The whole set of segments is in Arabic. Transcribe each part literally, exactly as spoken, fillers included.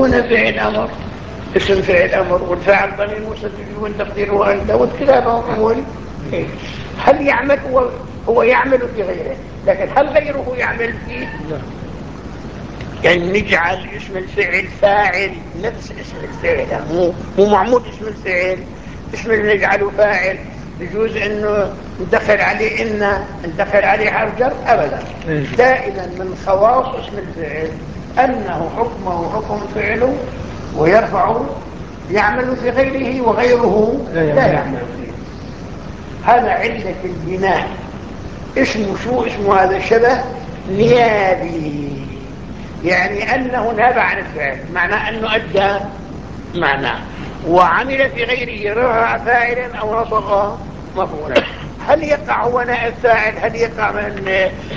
دون فعل أمر، اسم فعل أمر والفاعل ضمير مستتر والتقدير أنت والكتابة أول. هل يعمل هو, هو يعمل في غيره، لكن هل غيره يعمل فيه؟ لا. يعني نجعل اسم الفعل فاعل نفس اسم الفعل، مو, مو معمول اسم الفعل اسم اللي نجعله فاعل. يجوز انه ندخل عليه ان ندخل عليه حرف جر ابدا. دائما من خواص اسم الفعل انه حكمه حكم فعله ويرفع يعمل في غيره وغيره لا يعمل فيه. هذا علة البناء. اسمه شو اسمه هذا الشبه؟ نيابي، يعني أنه ناب عن الفعل، معنى أنه أدى معنى وعمل في غيره رفع فاعلا أو نصب مفعولا. هل يقع هو نائب فاعل؟ هل يقع من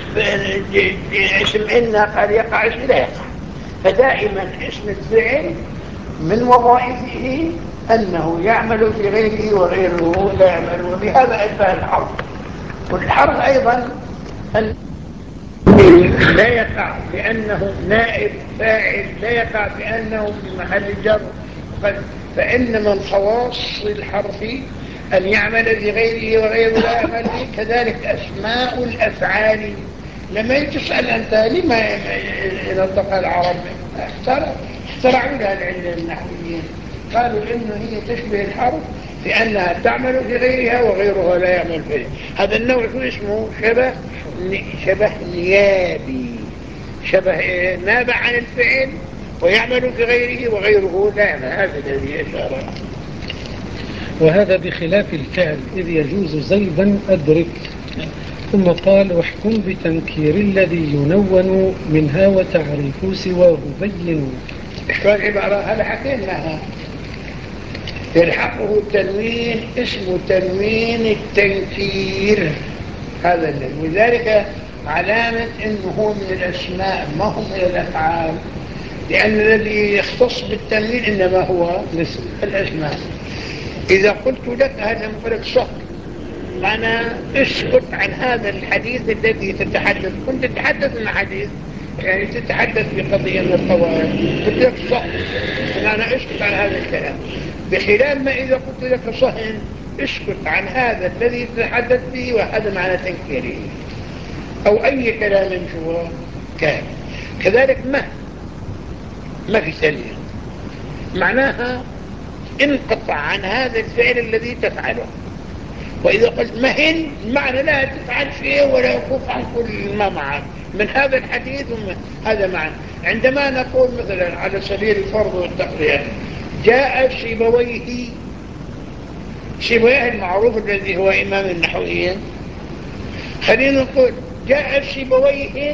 اسم إن؟ قال يقع اسم لا يقع. فدائما اسم الفعل من وظائفه أنه يعمل في غيره وغيره لا يعمل، وبهذا أشبه الحرف. والحرف أيضا أن لا يقع بأنه نائب فاعل، لا يقع بأنه في محل جر، فإن من خواص الحرف أن يعمل في غيره وغيره لا يعمل به. كذلك أسماء الأفعال. لما تسأل أنت لما نطق العرب اخترعوا لها العلة النحويين، قالوا إنه هي تشبه الحرف في أنها تعمل في غيرها وغيرها لا يعمل فيه. هذا النوع شو اسمه؟ شبه شبه نيابي، شبه نابع عن الفعل ويعمل في غيره وغيره لا يعمل. هذا الذي أشار. وهذا بخلاف الفعل إذ يجوز زيدا أدرك. ثم قال واحكم بتنكير الذي ينون منها وتعريف سواه بين. شو العبارة؟ هذا حكيناها. يلحقه التنوين اسمه تنوين التنكير. هذا الذي وذلك علامة انه هو من الاسماء ما هو من الافعال، لان الذي يختص بالتنوين انما هو الاسماء. اذا قلت لك هذا مقولك صح، معنى اسكت عن هذا الحديث الذي تتحدث. كنت تتحدث عن حديث يعني تتحدث بقضية من القواعد، قلت لك صح، معنى اسكت عن هذا الكلام. بخلاف ما إذا قلت لك صهن اسكت عن هذا الذي تتحدث به، وهذا معنى تنكيره أو أي كلام شو كان. كذلك ما ما في تنوين معناها انقطع عن هذا الفعل الذي تفعله. وإذا قلت مهل معنى لا تفعل شيء ولا يكف عن كل ما معك من هذا الحديث. هذا معنى. عندما نقول مثلا على سبيل الفرض والتقرير جاء سيبويه، سيبويه المعروف الذي هو إمام النحويين، خلينا نقول جاء سيبويه،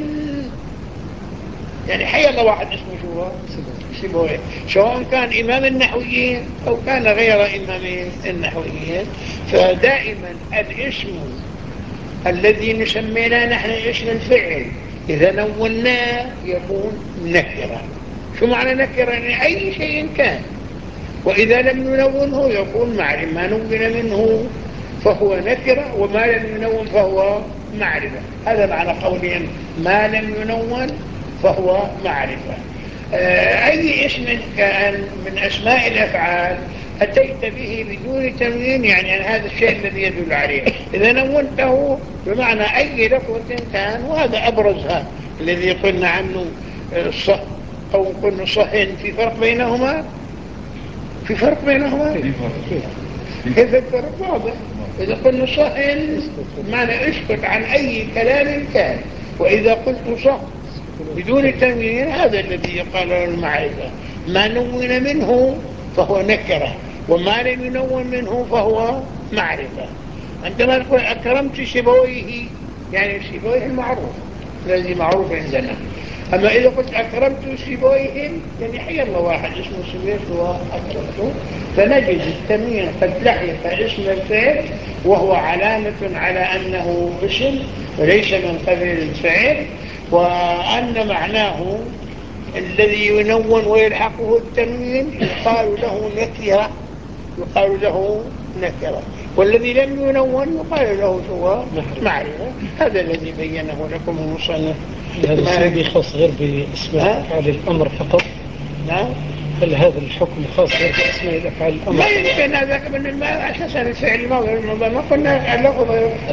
يعني حي الله واحد اسمه شو سيبويه، سواء كان إمام النحويين أو كان غير إمام النحويين. فدائما الاسم الذي نسمينا نحن اسم الفعل إذا نوناه يكون نكرة. شو معنى نكرة؟ يعني أي شيء كان. وإذا لم ننونه يكون معرفة. ما نون منه فهو نكرة، وما لم ينون فهو معرفة. هذا معنى قولهم ما لم ينون فهو معرفة. أي اسم كان من أسماء الأفعال أتيت به بدون تنوين يعني أن هذا الشيء الذي يدل عليه. إذا نونته بمعنى أي لفظة كان، وهذا أبرزها الذي قلنا عنه الصح أو قلنا صحن. في فرق بينهما؟ في فرق بينهما؟ كيف الفرق؟ واضح. إذا قلنا صحن معنى اسكت عن أي كلام كان، وإذا قلت صح بدون تنوين هذا الذي يقال له المعرفة. ما نون منه فهو نكرة، وما لم ينون منه فهو معرفة. عندما نقول أكرمت سيبويه يعني سيبويه المعروف الذي معروف عندنا. أما إذا قلت أكرمت سيبويه يعني حي الله واحد اسمه سيبويه وأكرمته، فنجد التنوين قد لحق اسم الفعل وهو علامة على أنه اسم وليس من قبيل الفعل، وأن معناه الذي ينون ويلحقه التنوين يقال له نكرة، يقال له نكرة، والذي لم ينون يقال له هو معرفة. هذا الذي بينه لكم المصنف. هذا الشيء بيخص غير باسم أفعال الأمر فقط. نعم هل هذا الحكم خاص بأسماء الأفعال الأمر؟ ما يمكن هذا من الماء أساسا الفعل الماضي الماضي ما قلنا اللفظ.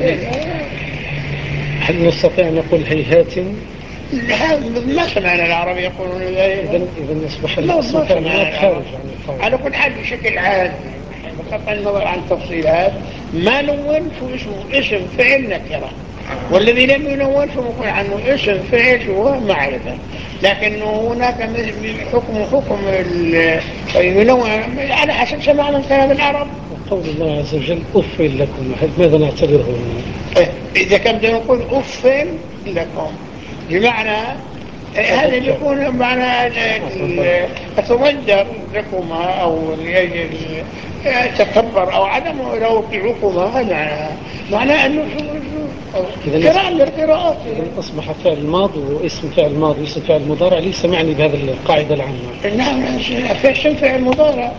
هل نستطيع أن نقول هيهات؟ ما سمعنا العرب يقولون ذلك. إذن إذن أصبح الاسم فعل ماض خارج عن القاعدة. على كل حال بشكل عام بقطع النظر عن تفصيلات ما نون شو اسمه اسم فعل نكرة، والذي لم ينون فنقول عنه اسم فعل هو معرفة، لكن هناك حكم حكم ينون على حسب سماع من كلام العرب. وقول الله عز وجل أف لكم، ماذا نعتبره؟ إذا كان بدنا نقول أف لكم بمعنى هذا بيكون معنى أتوجر لكما أو تكبر أو عدم روقعكما، هذا معنى أنه قراءة من القراءات. إذن أصبح فعل ماض واسم فعل ماض واسم فعل مضارع ليس معني بهذا القاعدة العامة. نعم في اسم فعل مضارع.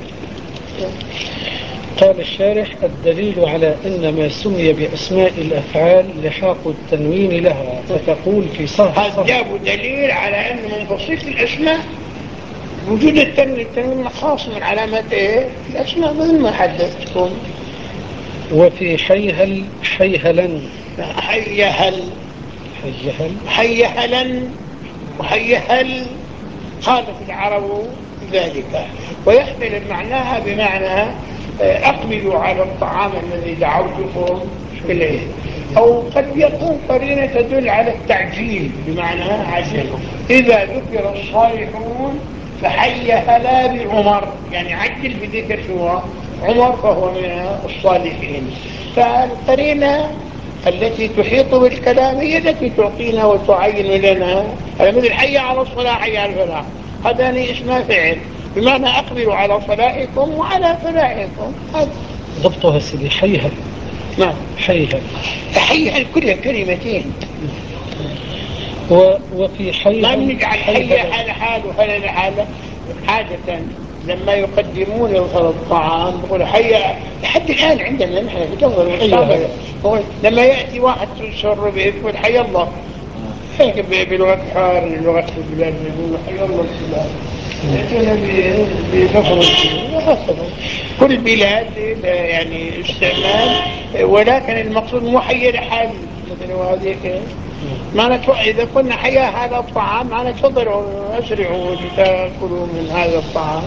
قال الشارح الدليل على أن ما سمي بأسماء الأفعال لحاق التنوين لها، فتقول في صهر. جابوا دليل على أن من خصيص الأسماء وجود التنوين. التنوين خاص من علامات إيه؟ الأسماء مثل ما حدثتكم. وفي حيهل حيهلا حيهل حيهل حيهلا وحيهل قالت العرب ذلك، ويحمل معناها بمعنى أقبلوا على الطعام الذي دعوتكم إليه، أو قد يكون قرينة تدل على التعجيل بمعنى عجل. إذا ذكر الصالحون فحي هلا بعمر، يعني عجل بذكر شو عمر فهو من الصالحين. فالقرينة التي تحيط بالكلام هي التي تعطينا وتعين لنا، مثل حي على الصلاة حي على الفلاح، هذان اسم فعل بمعنى أقبلوا على صلاحكم وعلى فلاحكم. ضبطها سيدي حيهل. نعم حيهل حيهل كلها كلمتين. و... وفي حيهل ما بنجعل حي حال حال وهل حال. عادة لما يقدمون الطعام بقول حي لحد الآن عندنا نحن بتنظر لما يأتي واحد تشر به يقول حي الله، هيك بلغة حار لغة البلاد يقول حي الله السلام. يأتينا بلفظ كل بلاد يعني استعمال، ولكن المقصود مو حي لحال مثلا وهذيك معنى إذا قلنا حيا هذا الطعام معنى تفضلوا أسرعوا لتأكلوا من هذا الطعام.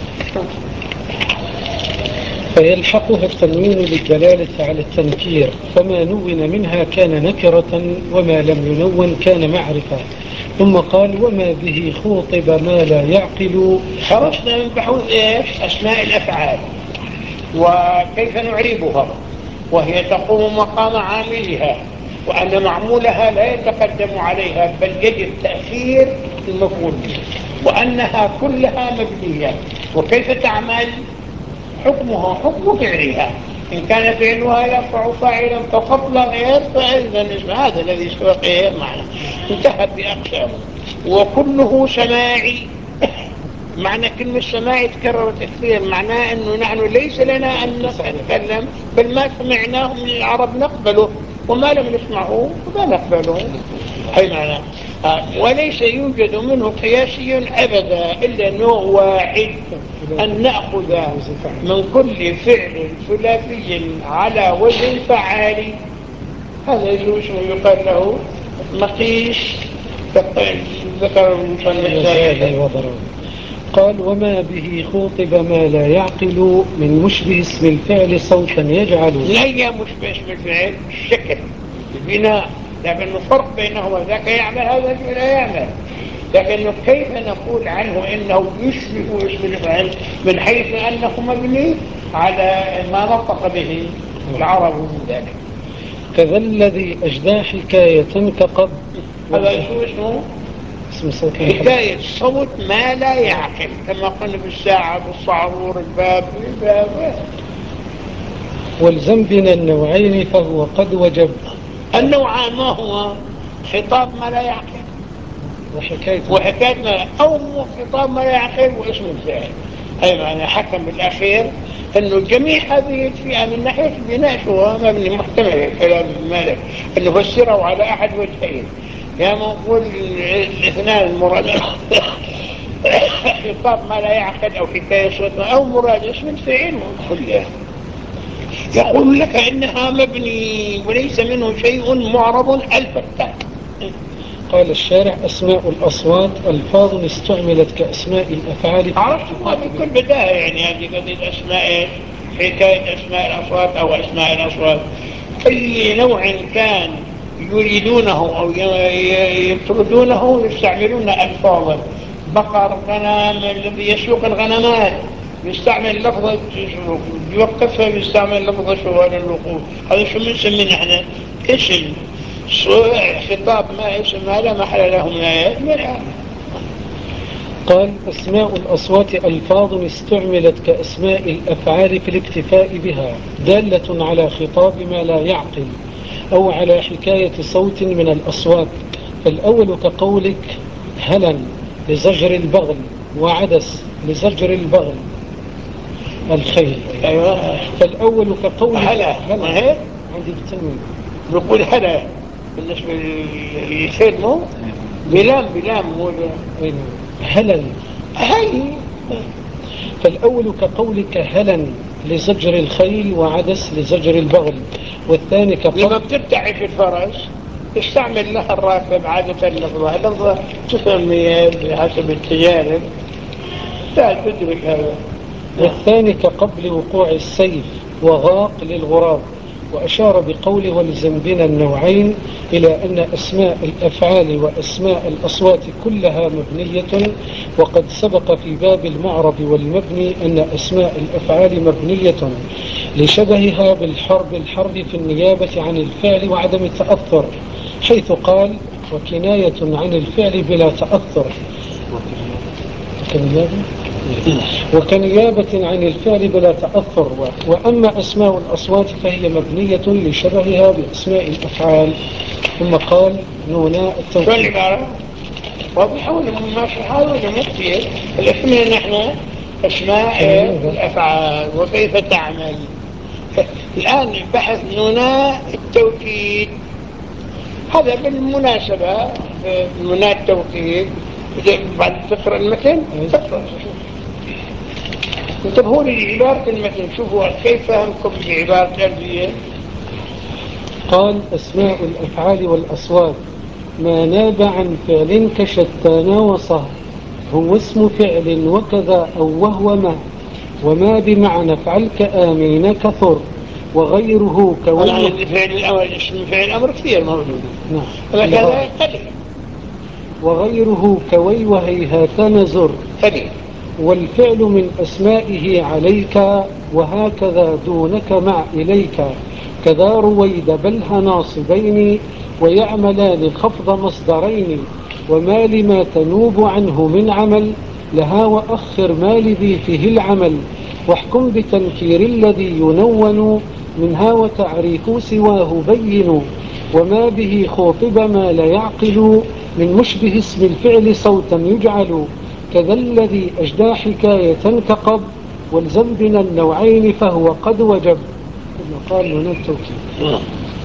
فيلحقها التنوين للدلالة على التنكير، فما نون منها كان نكرة وما لم ينون كان معرفة. ثم قال وما به خوطب ما لا يعقل. خرجنا من بحوث إيش أسماء الأفعال وكيف نعربها، وهي تقوم مقام عاملها، وأن معمولها لا يتقدم عليها بل يجب تأخير المفعول به، وأنها كلها مبنية. وكيف تعمل؟ حكمها حكم فعلها، إن كان فعلها يرفع فاعلا فقط لا غير فإذا هذا الذي سبق معنا انتهت بأقسامه. وكله سماعي. معنى كلمة سماعي تكرر كثير معناه أنه نحن ليس لنا أن نتكلم، بل ما سمعناه من العرب نقبله، وما لم نسمعه لا نقبله. هي معنى آه. وليس يوجد منه قياسي أبدا إلا نوع واحد، أن نأخذ من كل فعل ثلاثي على وزن فعالي، هذا اسمه يقال له مقيس. ذكر المصنف قال وما به خوطب ما لا يعقل من مشبه اسم الفعل صوتا يجعل. لا هي مشبه اسم الفعل الشكل البناء، لكن الفرق بينهما ذاك يعمل هذا لا يعمل، لكن كيف نقول عنه إنه يشبه اسم الفعل من حيث أنه مبني على ما نطق به العرب من ذلك. كذا الذي أجدى حكاية كقب. هذا شو اسمه؟ حكاية صوت ما لا يعقل، كما قلنا بالساعة بالصعرور الباب الباب. والزم بين النوعين فهو قد وجب. النوعان ما هو؟ خطاب ما لا يعقل وحكاية وحكاية ما، أو خطاب ما لا يعقل واسم الفعل. أي معنى حكم بالأخير أنه جميع هذه الفئة من ناحية البناء شو مبني محتمل كلام المالك أنه فسره على أحد وجهين، يا يعني نقول الاثنان المراد خطاب ما لا يعقل أو حكاية صوت أو مراد اسم الفعل كلها يقول لك إنها مبني وليس منه شيء معرب الفتة. قال الشارع: أسماء الأصوات ألفاظ استعملت كأسماء الأفعال. عرفتها بكل بداية، يعني هذه قضية أسماء، حكاية أسماء الأصوات أو أسماء الأصوات أي نوع كان يريدونه أو يطردونه يستعملون ألفاظا. بقر، غنم، الذي يسوق الغنمات يستعمل لفظة يوقفها يستعمل لفظة شوال الوقوف. هذا شو بنسميه نحن؟ اسم خطاب ما اسم ما لا محل له من آيات من آيات. قال: أسماء الأصوات ألفاظ استعملت كأسماء الأفعال في الاكتفاء بها، دالة على خطاب ما لا يعقل أو على حكاية صوت من الأصوات. فالأول كقولك هلا لزجر البغل، وعدس لزجر البغل الخيل. أيوة. فالأول كقولك هلا هلا هلا عندي بالتنوين نقول هلا بالنسبة للخيل مو بلام بلام مو هلا هاي. فالأول كقولك هلا لزجر الخيل، وعدس لزجر البغل. والثاني كقول لما بترتعش الفرس يستعمل لها الراكب عادة اللفظة اللفظة تفهم بحسب التجارب لا تدرك هذا. والثاني كقبل وقوع السيف، وغاق للغراب. وأشار بقوله ولزنبنا النوعين إلى أن أسماء الأفعال وأسماء الأصوات كلها مبنية، وقد سبق في باب المعرب والمبني أن أسماء الأفعال مبنية لشبهها بالحرب الحرب في النيابة عن الفعل وعدم التأثر، حيث قال وكناية عن الفعل بلا تأثر وكنيابة عن الفعل بلا تأثر. وأما أسماء الأصوات فهي مبنية لشبهها بأسماء الأفعال. ثم قال نونا التوكيد. شو العبارة؟ وبحول ما حاول مكتير الاسمين نحن أسماء الأفعال وكيف تعمل. الآن بحث نونا التوكيد هذا بالمناسبة نونا التوكيد. بعد تقرأ المتن تقرأ انتبهوا لي لعبارة المتن شوفوا كيف فهمكم لعبارة الألفية. قال أسماء الأفعال والأصوات ما ناب عن فعل كشتان وصه، هو اسم فعل وكذا أو وهو ما، وما بمعنى فعل كآمين كثر، وغيره كوي. أنا عندي فعل الأمر اسم فعل الأمر كثير موجود. نعم. هذا قليل. وغيره كوي وهيهات نزر قليل. والفعل من أسمائه عليك، وهكذا دونك مع إليك، كذا رويد بلها ناصبين، ويعملان الخفض مصدرين. وما لما تنوب عنه من عمل لها، وأخر ما لذي فيه العمل، واحكم بتنكير الذي ينون منها، وتعريف سواه بين. وما به خوطب ما لا يعقل من مشبه اسم الفعل صوتا يجعل، كذا الذي أجدى حكاية كقب، والزم بنا النوعين فهو قد وجب. ثم قال من التوكيد.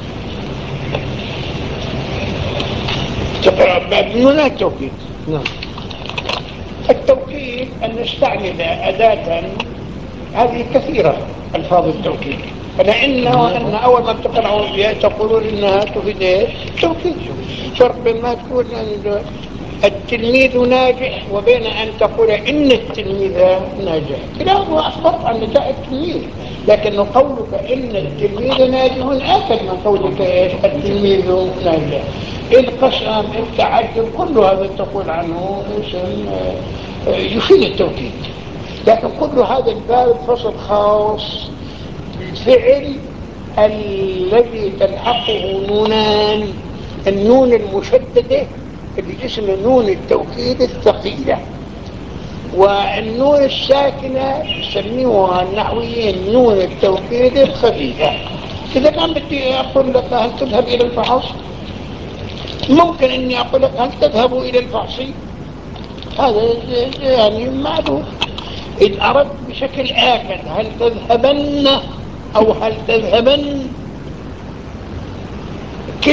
من التوكيد. نعم. التوكيد أن نستعمل أداة هذه كثيرة ألفاظ التوكيد، فلأنه أن أول ما تقرأون بها تقولون إنها تفيد توكيد. فرق بين ما تقول التلميذ ناجح وبين أن تقول إن التلميذ ناجح، كلاهما أخبر عن نجاح التلميذ، لكن قولك إن التلميذ ناجح أكد من قولك إيش التلميذ ناجح. القسم التعجب كل هذا تقول عنه اسم يفيد التوكيد. لكن كل هذا الباب فصل خاص بالفعل الذي تلحقه نونان، النون المشددة اللي اسمه نون التوكيد الثقيلة، والنون الساكنة يسميوها النحويين نون التوكيد الخفيفة. إذا كان بدي أقول لك هل تذهب إلى الفحص، ممكن أني أقول لك هل تذهب إلى الفحص، هذا يعني معروف. إذ أردت بشكل آكد هل تذهبن أو هل تذهبن،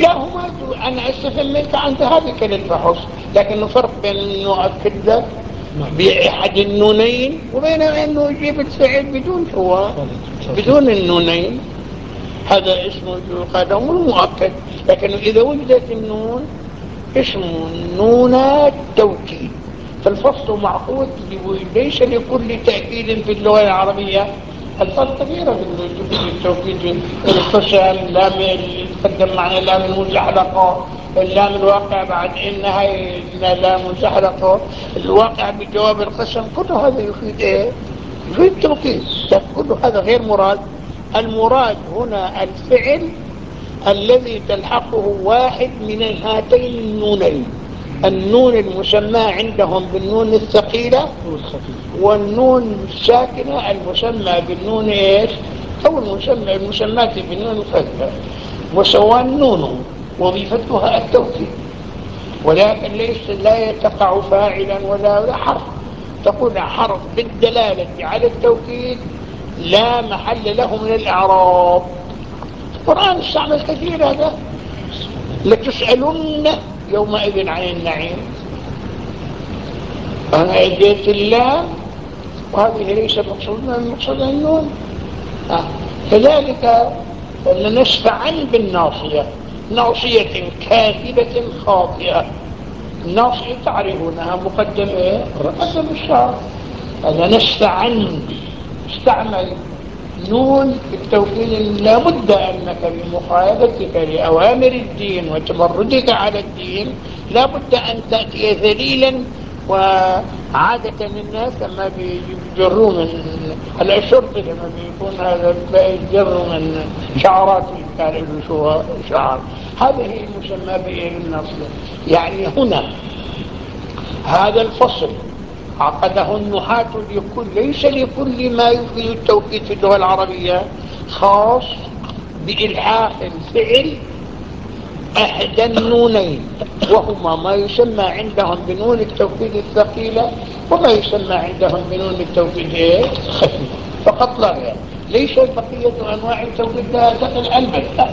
كلاهما أنا أستفهم منك عن ذهابك للفحص، لكن الفرق بين أنه أؤكد لك بأحد النونين، وبينما أنه يجيب الفعل بدون هو بدون النونين، هذا اسمه هذا مو مؤكد. لكن إذا وجدت النون اسمه نون التوكيد. فالفصل معقود ليس لكل تأكيد في اللغة العربية ألفاظ كثيرة في التوكيد، القسم، اللام اللي تقدم معنى اللام المزحلقة، اللام الواقع بعد إنها لام مزحلقة، الواقع بجواب القسم، كل هذا يفيد إيه؟ يفيد التوكيد. كل هذا غير مراد. المراد هنا الفعل الذي تلحقه واحد من هاتين النونين، النون المسمى عندهم بالنون الثقيلة والنون الساكنة المسمى بالنون ايش، او المسمى المسماة بالنون الخفيفة. وسواء النون وظيفتها التوكيد، ولكن ليس لا يتقع فاعلا ولا ولا حرف. تقول حرف بالدلالة على التوكيد لا محل له من الإعراب. القرآن استعمل كثير هذا، لتسألن يومئذ عن النعيم. أنا أديت اللام وهذه ليس مقصودنا، المقصود النون. آه. كذلك لنشفعن بالناصية، ناصية كاذبة خاطئة. الناصية تعرفونها مقدمة مقدم الشعر. لنشفعن استعمل نون التوكيد. لابد أنك بمخالفتك لأوامر الدين وتمردك على الدين لابد أن تأتي ذليلا. وعادة الناس لما بيجروا من الشرطة لما بيكون هذا بيجروا من شعارات قال شو شعار، هذه المسمى بالنصر. يعني هنا هذا الفصل عقده النحاة لكل، ليس لكل ما يفيد التوكيد في اللغة العربية، خاص بإلحاق الفعل أحد النونين، وهما ما يسمى عندهم بنون التوكيد الثقيلة وما يسمى عندهم بنون التوكيد الخفيفة فقط لا غير. ليس بقية أنواع التوكيد لها ثقل البتة.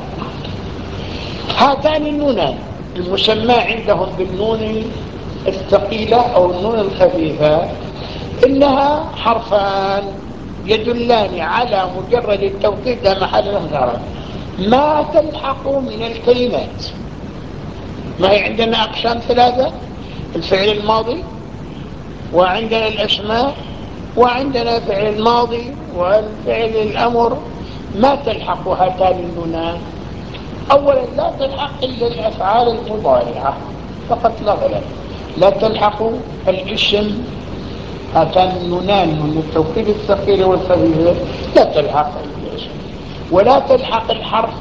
هاتان النونان المسمى عندهم بالنون الثقيلة أو النون الخفيفة إنها حرفان يدلان على مجرد التوكيد لا محل له من الإعراب. ما تلحق من الكلمات، ما هي عندنا أقسام ثلاثة: الفعل الماضي، وعندنا الأسماء، وعندنا فعل الماضي والفعل الأمر. ما تلحق هاتان النونان؟ أولا لا تلحق إلا الأفعال المضارعة فقط لا غير. لا تلحق الاسم، هاتان النونان من التوكيد الثقيل والخفيف لا تلحق الاسم، ولا تلحق الحرف.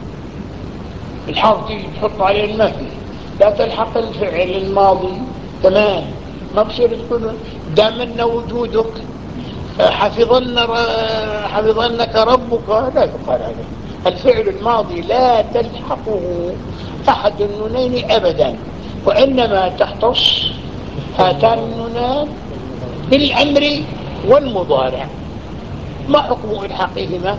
الحرف تيجي تحط عليه المثل. لا تلحق الفعل الماضي تمام، ما بصير تقول دامنا وجودك حفظن حفظنك ربك، لا يقال هذا. الفعل الماضي لا تلحقه أحد النونين أبدا، وإنما تختص هاتان النونان بالأمر والمضارع. ما حكم إلحاقهما؟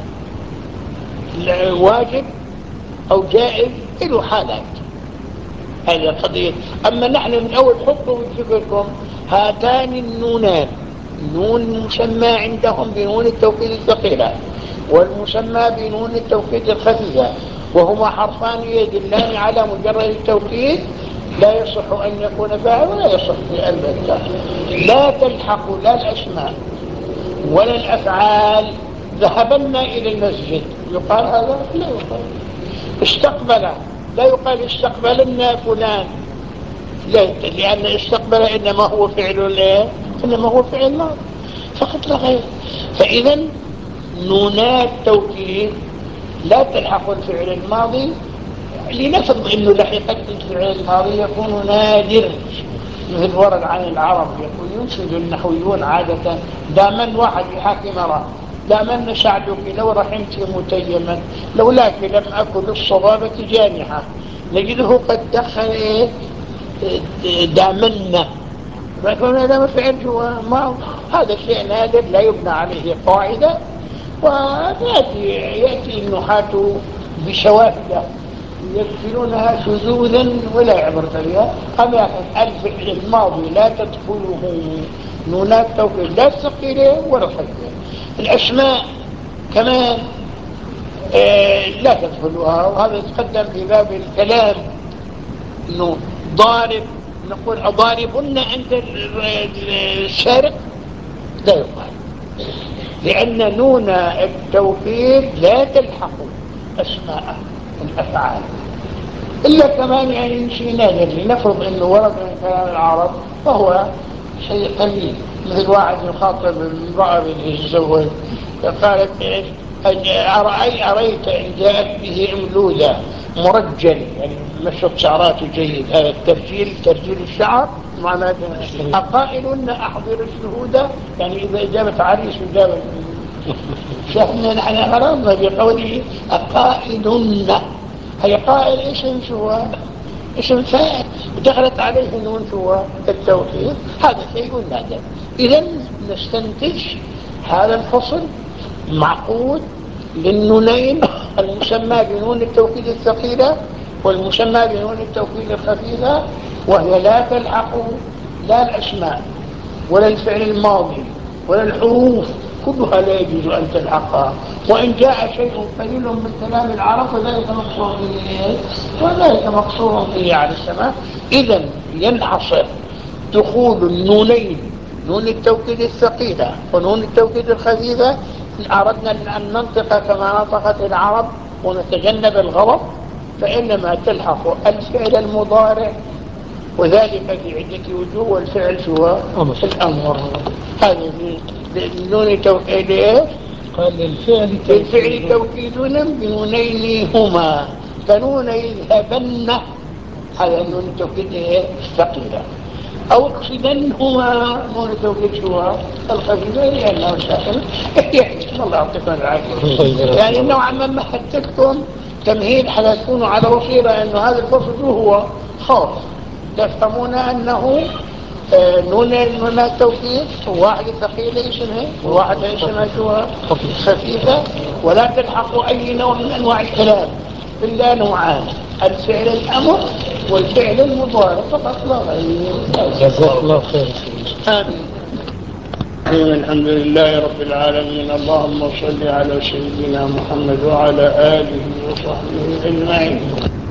واجب أو جائز له حالات، هذه قضية. أما نحن من أول حطوا في فكركم هاتان النونان، نون مسمى عندهم بنون التوكيد الثقيلة والمسمى بنون التوكيد الخفيفة، وهما حرفان يدلان على مجرد التوكيد، لا يصح أن يكون فاعل ولا يصح في البتة. لا تلحق لا الأسماء ولا الأفعال. ذهبنا إلى المسجد يقال هذا؟ لا يقال. استقبل لا يقال استقبلنا فلان، لا، لأن استقبل إنما هو فعل لا إنما هو فعل ماضي فقط لا غير. فإذا نونات توكيد لا تلحق الفعل الماضي، لنفرض أنه لحقت الفعل الماضي يكون نادر، مثل ورد عن العرب يقول ينشد النحويون عادة دامن واحد يحاكي مرة دامن سعدك لو رحمت متيما لولاك لم أكن الصبابة جانحة، نجده قد دخل إيه دامن، لكن هذا ما فعل جوا ما هذا شيء نادر لا يبنى عليه قاعدة. ويأتي يأتي النحاة بشواهد يدخلونها شذوذا ولا عبرة بها. أما الفعل الماضي لا تدخله نونات توكيد لا الثقيلة ولا الخفيفة. الأسماء كمان آه لا تدخلها، وهذا يتقدم في باب الكلام انه ضارب، نقول أضاربن عند السارق لا يقال، لأن نون التوكيد لا تلحق أسماء الأفعال إلا كمان يعني شيء نادر. لنفرض أنه ورد من كلام العرب فهو شيء قليل، مثل واحد يخاطب امرأة بالزوج قالت إيش أرأي أريت إن جاءت به أملودة مرجل، يعني مشط شعراته جيد، هذا الترجيل ترجيل الشعر معناته أقائل أحضر الشهودة، يعني إذا جابت عريس وجابت شهدنا نحن غرضنا بقوله أقائلن، هي قائل اسم شو اسم فاعل ودخلت عليه نون شو التوكيد، هذا شيء نادر. إذا نستنتج هذا الفصل معقود للنونين المسمى بنون التوكيد الثقيلة والمسمى بنون التوكيد الخفيفة، وهي لا تلحق لا الأسماء ولا الفعل الماضي ولا الحروف، كلها لا يجوز أن تلحقها. وإن جاء شيء قليل من كلام العرب فذلك مقصور به وذلك مقصور به على السماء. إذن ينحصر دخول النونين نون التوكيد الثقيلة ونون التوكيد الخفيفة إن أردنا أن ننطق كما نطقت العرب ونتجنب الغلط، فإنما تلحق الفعل المضارع، وذلك في عدة وجوه، والفعل هو الأمر. هذا نون التوكيد ايه؟ قال للفعل للفعل توكيد بنونين هما كنون يذهبن، هذا نون التوكيد الثقيلة، أو اقصدنهما نون التوكيد هو الخفيفة لأنه ساكن. الله يعطيكم العافية. يعني نوعا ما مهدتكم تمهيد حتى تكونوا على بصيرة أنه هذا الفصل هو خاص، تفهمون أنه نون نون التوكيد واحدة ثقيلة اسمها وواحدة اسمها شو خفيفة، ولا تلحق أي نوع من أنواع الكلام إلا نوعان، الفعل الأمر والفعل المضارع فقط لا غير. جزاك الله خير. آمين. الحمد لله رب العالمين، اللهم صل على سيدنا محمد وعلى آله وصحبه أجمعين.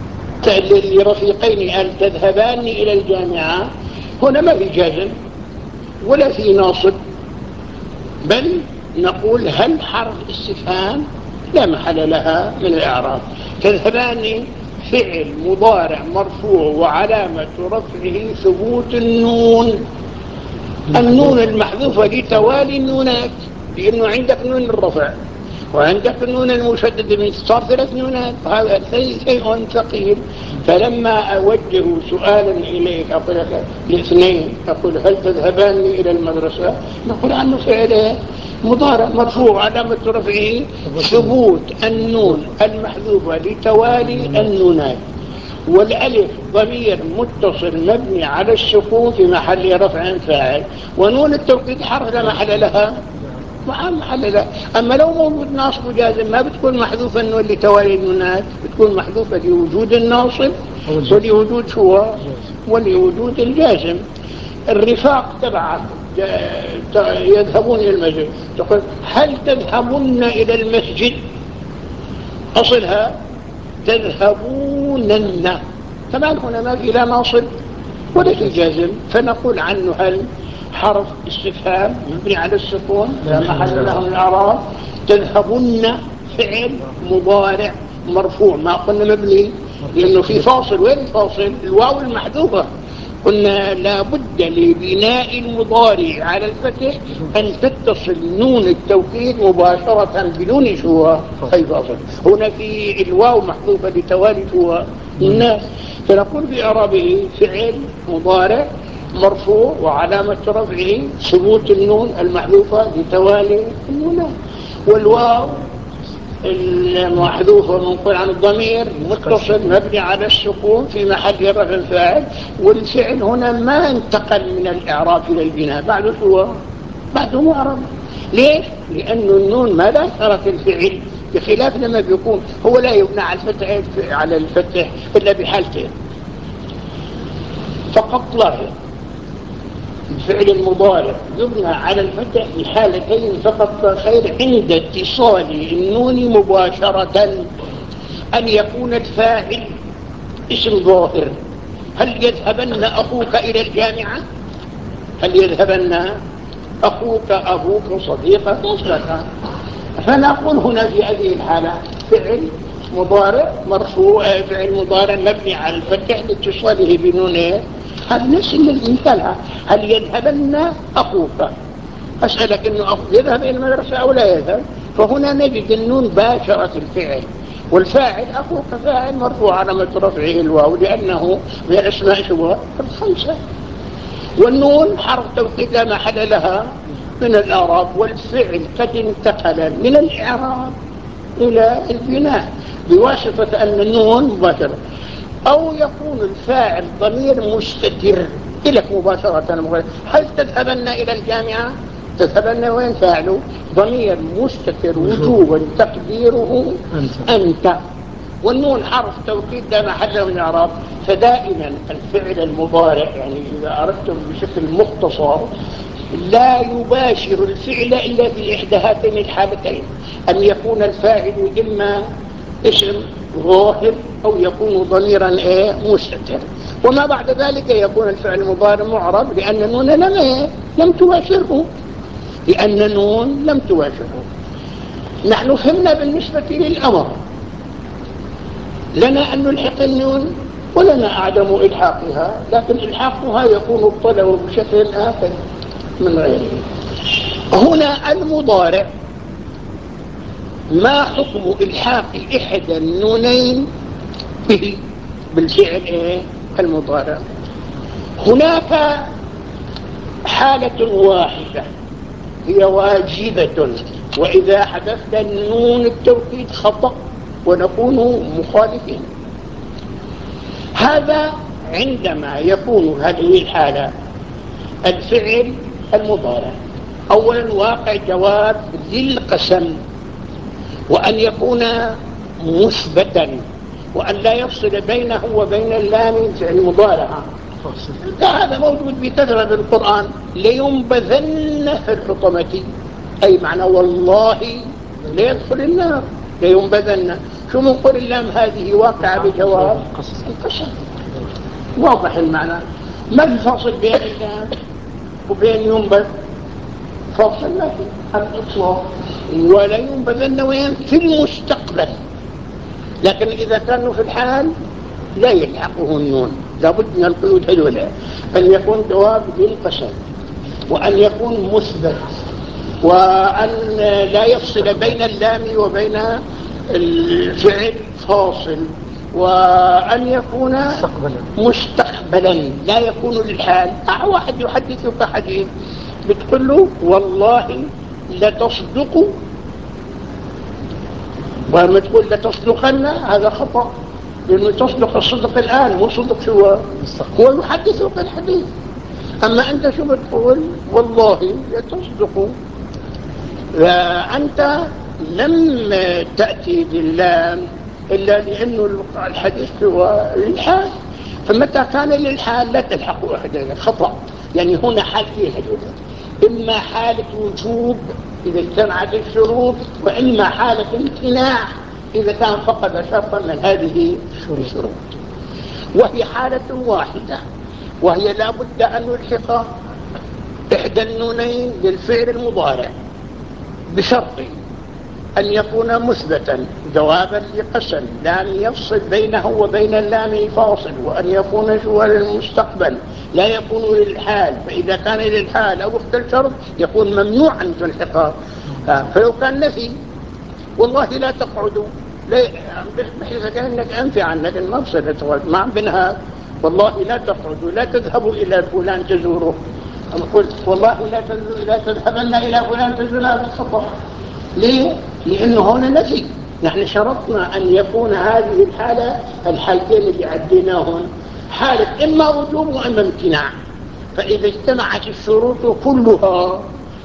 لرفيقين أن تذهبان إلى الجامعة، هنا ما في جازم ولا في ناصب، بل نقول هل حرف استفهام لا محل لها من الإعراب. تذهبان فعل مضارع مرفوع وعلامة رفعه ثبوت النون، النون المحذوفة لتوالي النونات، لأنه عندك نون الرفع وعندك النون المشدد من صار ثلاث نونات، هذا شيء ثقيل. فلما أوجه سؤالا إليك أقول لك الاثنين، أقول هل تذهبان إلى المدرسة؟ نقول عنه فعل مضارع مرفوع علامة رفعه ثبوت النون المحذوفة لتوالي النونات، والألف ضمير متصل مبني على السكون في محل رفع فاعل، ونون التوكيد حرف لا محل لها محل لها. أما لو موجود ناصب وجازم ما بتكون محذوفة النون لتوالي النونات، بتكون محذوفة لوجود الناصب ولوجود شو ولوجود الجازم. الرفاق تبعك يذهبون إلى المسجد، تقول هل تذهبون إلى المسجد؟ أصلها تذهبونن، كمان هنا ما في لا ناصب ولا في جازم، فنقول عنه هل حرف استفهام مبني على السكون لا محل له من الإعراب. تذهبن فعل مضارع مرفوع، ما قلنا مبني لأنه في فاصل، وين الفاصل؟ الواو المحذوفة. قلنا لا بد لبناء المضارع على الفتح أن تتصل نون التوكيد مباشرة بدون شو أي فاصل. هنا في الواو محذوفة لتوالي شو الناس، فنقول بإعرابه فعل مضارع مرفوع وعلامة رفعه ثبوت النون المحذوفة لتوالي النونات، والواو المحذوفة منقول عن الضمير متصل مبني على السكون في محل رفع فاعل، والفعل هنا ما انتقل من الإعراب إلى البناء، بعده شو بعده معرب. ليش؟ لأن النون ما لا ترك الفعل بخلاف لما بيكون هو لا يبنى على الفتح على الفتح إلا بحالتين فقط لا غير. الفعل المضارع يبنى على الفتح بحالتين فقط لا غير عند اتصال النون مباشرة، أن يكون الفاعل اسم ظاهر. هل يذهبن أخوك إلى الجامعة؟ هل يذهبن أخوك أبوك صديقك مطلقا؟ فنقول هنا في هذه الحالة فعل مضارع مرفوع، فعل مضارع مبني على الفتح لاتصاله بنون. هذا نفس المثال. هل يذهبن أخوك؟ أسألك إنه أخوك يذهب إلى المدرسة أو لا يذهب؟ فهنا نجد النون باشرة الفعل، والفاعل أخوك فاعل مرفوع علامة رفعه الواو لأنه من الأسماء شبه الخمسة، والنون حرف توكيد لا محل لها من الإعراب، والفعل قد انتقل من الإعراب إلى البناء بواسطة أن النون مباشرة، أو يكون الفاعل ضمير مستتر إليك مباشرة. هل تذهبن إلى الجامعة؟ تذهبن وين فاعله؟ ضمير مستتر وجوبا تقديره أنت, أنت. والنون حرف توكيد لا محل له من الإعراب. فدائما الفعل المضارع يعني إذا أردتم بشكل مختصر لا يباشر الفعل إلا في إحدى هاتين الحالتين، أن يكون الفاعل إما اسم ظاهر أو يكون ضميرا إيه مستتر، وما بعد ذلك يكون الفعل المضارع معرب لأن النون لم إيه لم تباشره لأن النون لم تباشره. نحن فهمنا بالنسبة للأمر لنا أن نلحق النون ولنا أعدم إلحاقها، لكن إلحاقها يكون الطلب بشكل آخر من غيره. هنا المضارع ما حكم إلحاق إحدى النونين به بالفعل إيه المضارع؟ هناك حالة واحدة هي واجبة، وإذا حدثت النون التوكيد خطأ ونكون مخالفين. هذا عندما يكون هذه الحالة الفعل المضارع أولا واقع جواب للقسم، وأن يكون مثبتا، وأن لا يفصل بينه وبين اللام فعل مضارع. هذا موجود بكثرة في القرآن. لينبذن في الحطمة، أي معنى والله لا يدخل النار لينبذن. شو من قول اللام هذه واقعة بجواب القسم، واضح المعنى. ما الفاصل بين اللام وبين ينبذ؟ فاصل ما في الإطلاق. ولا ينبذن وين في المستقبل، لكن إذا كانوا في الحال لا يلحقه النون، لابد من القيود هذولا، أن يكون جواب للقسم، وأن يكون مثبت، وأن لا يفصل بين اللام وبين الفعل فاصل، وأن يكون مستقبلا لا يكون للحال. واحد يحدثك حديث بتقول له والله لتصدق، وما تقول لتصدقن هذا خطأ، لأنه تصدق الصدق الآن مو صدق شو هو يحدثك الحديث. أما أنت شو بتقول والله لتصدق، فأنت لم تأتي باللام إلا لأنه الحديث هو للحال، فمتى كان للحال لا تلحق أحدا خطأ. يعني هنا حالتين هدول، إما حالة وجوب إذا اجتمعت الشروط، وإما حالة امتناع إذا كان فقد شرطا من هذه الشروط، وهي حالة واحدة، وهي لا بد أن نلحق إحدى النونين للفعل المضارع بشرط أن يكون مثبتا جوابا لقسم لام يفصل بينه وبين اللام فاصل، وأن يكون جوا للمستقبل لا يكون للحال، فإذا كان للحال أو اختل شرط يكون ممنوعا تلحقه. فلو كان نفي والله لا تقعدوا لا بحيث كأنك أنفي عنك المفصل ما بينها والله لا تقعدوا لا تذهبوا إلى فلان تزوره، أقول والله لا لا تذهبن إلى فلان تزوره بالخطأ. ليه؟ لأنه هنا نفي. نحن شرطنا أن يكون هذه الحالة الحالتين اللي عديناهن حالة إما وجوب وإما امتناع، فإذا اجتمعت الشروط كلها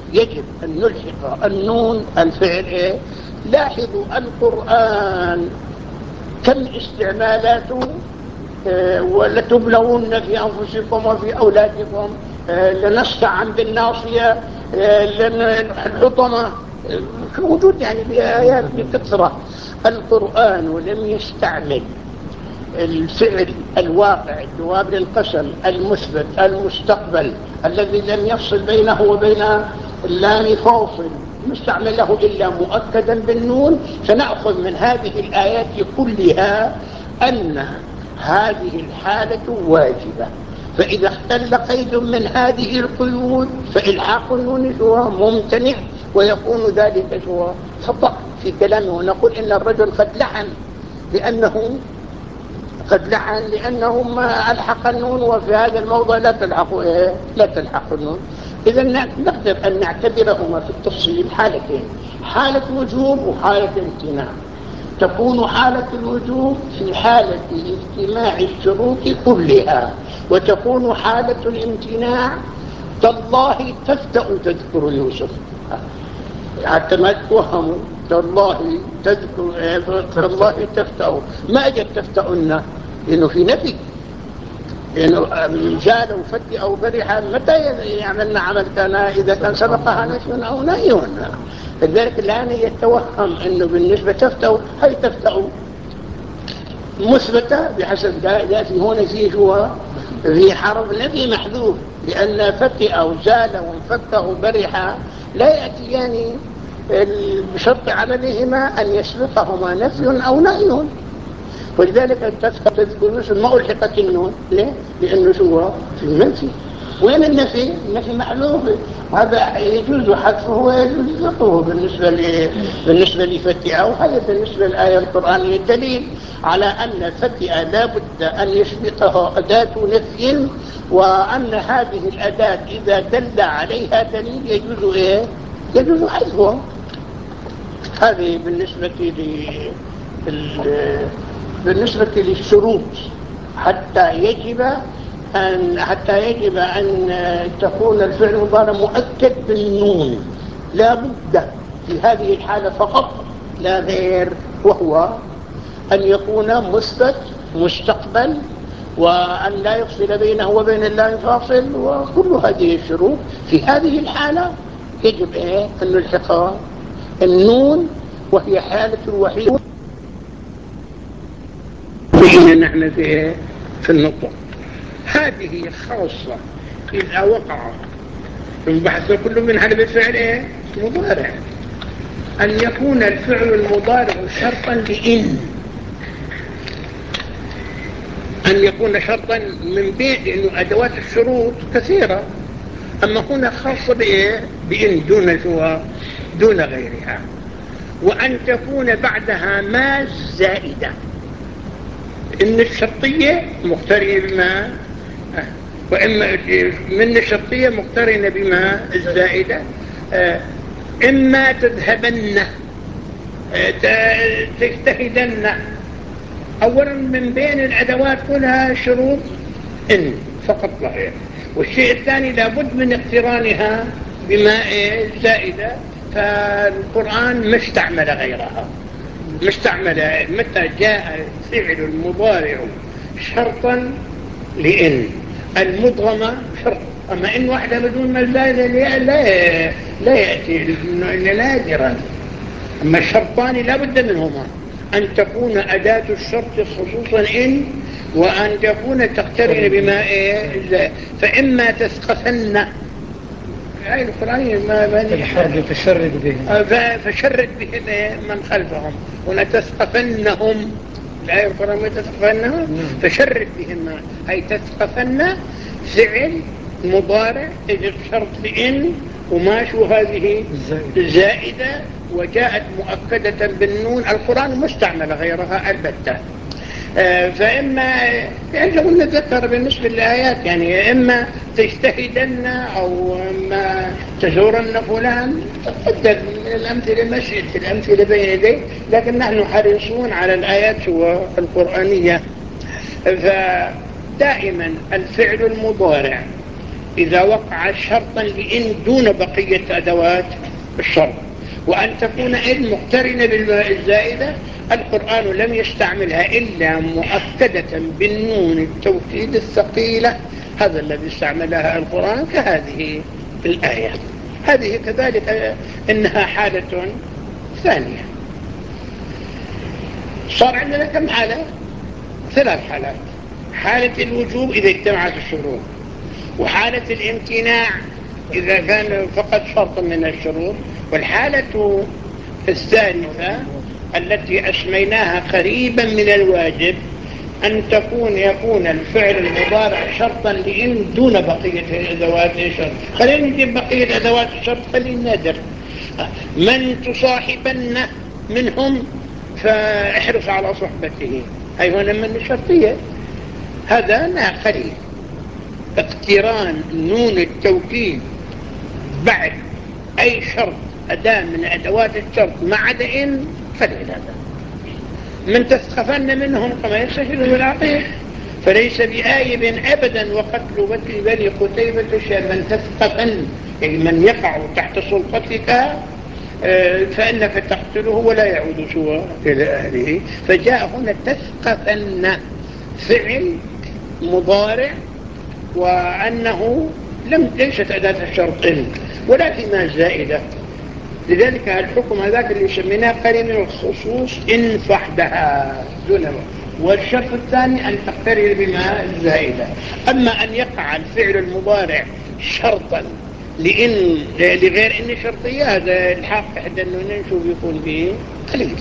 يجب أن نلحق النون الفعل إيه؟ لاحظوا القرآن كم استعمالاته، آه ولتبلون في أنفسكم وفي أولادكم، آه لنستعن بالناصية، آه الحطمة، آه موجود يعني بآيات بكثرة. القرآن ولم يستعمل الفعل الواقع الجواب للقسم المثبت المستقبل الذي لم يفصل بينه وبين اللام فاصل، مستعمله إلا مؤكدا بالنون. فنأخذ من هذه الآيات كلها أن هذه الحالة واجبة، فإذا اختل قيد من هذه القيود فإلحاق النون هو ممتنع، ويكون ذلك هو خطأ في كلامه. ونقول إن الرجل قد لحن لأنه قد لحن لأنه ما ألحق النون، وفي هذا الموضع لا تلحق إيه؟ لا تلحق النون. إذا نقدر أن نعتبرهما في التفصيل حالتين، حالة وجوب وحالة امتناع. تكون حالة الوجوب في حالة اجتماع الشروط كلها، وتكون حالة الامتناع تالله تفتأ تذكر يوسف، حتى ما توهموا تالله تذكر تالله تفتأ، ما أجد تفتأن لأنه في نفي، لأنه جال وفتي أو برحة متى يعملنا عمل كان إذا كان سبقها نفي أو نهي. لذلك الآن يتوهم أنه بالنسبة تفتأ، هل تفتأ مثبتة بحسب ذاتي هنا فيه هو في حرف نفي محذوف، لأن فتئ وزال وانفك وبرح لا يأتيان بشرط عملهما أن يسبقهما نفي أو نهي. ولذلك تذكر يوسف ما ألحقت النون. ليه؟ لأنه هو في المنفي. وين النفي؟ النفي محذوف، هذا يجوز حذفه ويجوز ذكره بالنسبة ل بالنسبة لفتئة، وهذا بالنسبة للآية القرآنية دليل على أن فتئة لا بد أن يسبقها أداة نفي، وأن هذه الأداة إذا دل عليها دليل يجوز إيه؟ يجوز حذفها. هذه بالنسبة ل بالنسبة للشروط حتى يجب أن حتى يجب أن تكون الفعل المضارع مؤكد بالنون، لا بد في هذه الحالة فقط لا غير، وهو أن يكون مثبت مستقبل، وأن لا يفصل بينه وبين الله فاصل، وكل هذه الشروط. في هذه الحالة يجب إيه؟ أن نلحق النون، وهي حالة الوحيد بين نحن في في النطق. هذه خاصة إذا وقع البحث كل من هذا بالفعل إيه؟ مضارع، أن يكون الفعل المضارع شرطا لإن، أن يكون شرطا من بين، لأنه أدوات الشروط كثيرة، أما هنا خاصة بإيه؟ بإن دون شو دون غيرها. وأن تكون بعدها ما زائدة، إن الشرطية مقترنة بما، وإما من الشرطية مقترنة بما الزائدة، إما تذهبن تجتهدن. أولا من بين الأدوات كلها شروط إن فقط لا غير. والشيء الثاني لابد من اقترانها بما زائدة، فالقرآن ما استعمل غيرها، ما استعمل. متى جاء فعل المضارع شرطا لإن المدغمة شرط، أما إن واحدة بدون ما زائدة لا لا يأتي إلا نادرا. أما الشرطان لا بد منهما، أن تكون أداة الشرط خصوصا إن، وأن تكون تقترن بما إيه. فإما تثقفن الآية القرآنية ما ما الحرب فشرد بهم فشرد بهم من خلفهم، ونتثقفنهم الآية القرآنية تثقفنهم فشرد بهم، أي تثقفن فعل مضارع إذ الشرط إن وماشو هذه الزائدة وجاءت مؤكدة بالنون. القرآن مستعمل غيرها البتة. فإما يعني لو نتذكر بالنسبة للآيات يعني إما تجتهدن أو إما تزورن فلان، تقدر من الأمثلة مشيت الأمثلة بين يدي، لكن نحن حريصون على الآيات القرآنية. فدائما الفعل المضارع إذا وقع شرطا لإن دون بقية أدوات الشرط، وأن تكون إن مقترنة بالماء الزائدة. القرآن لم يستعملها إلا مؤكدة بالنون التوكيد الثقيلة، هذا الذي استعملها القرآن كهذه الآية. هذه كذلك إنها حالة ثانية. صار عندنا كم حالة؟ ثلاث حالات: حالة الوجوب إذا اجتمعت الشروط، وحالة الامتناع إذا كان فقط شرط من الشروط، والحالة الثالثة التي أسميناها قريبا من الواجب أن تكون يكون الفعل المضارع شرطا لإن دون بقية أدوات الشرط. خلينا نجيب بقية أدوات الشرط، خلينا نادر. من تصاحبن منهم فاحرص على صحبته، أي هنا من الشرطية، هذا قليل. اقتران نون التوكيد بعد أي شرط أداة من أدوات الشرط مع عدا إن قليل. هذا من تثقفن منهم كما يستشهد بالعقيق فليس بآيب أبدا وقتل بني قتيبة شيء. من تثقفن يعني من يقع تحت سلطتك فإنك تقتله ولا يعود سوى إلى أهله. فجاء هنا تثقفن فعل مضارع، وأنه لم ليست أداة الشرط إن ولكنها زائدة، لذلك الحكم هذاك اللي سميناه قرين من الخصوص إن فحدها دونه. والشرط الثاني أن تقترن بما الزائدة. أما أن يقع الفعل المضارع شرطا لإن لغير إن شرطية، هذا الحق إحدى النونين شو بيكون به قليل.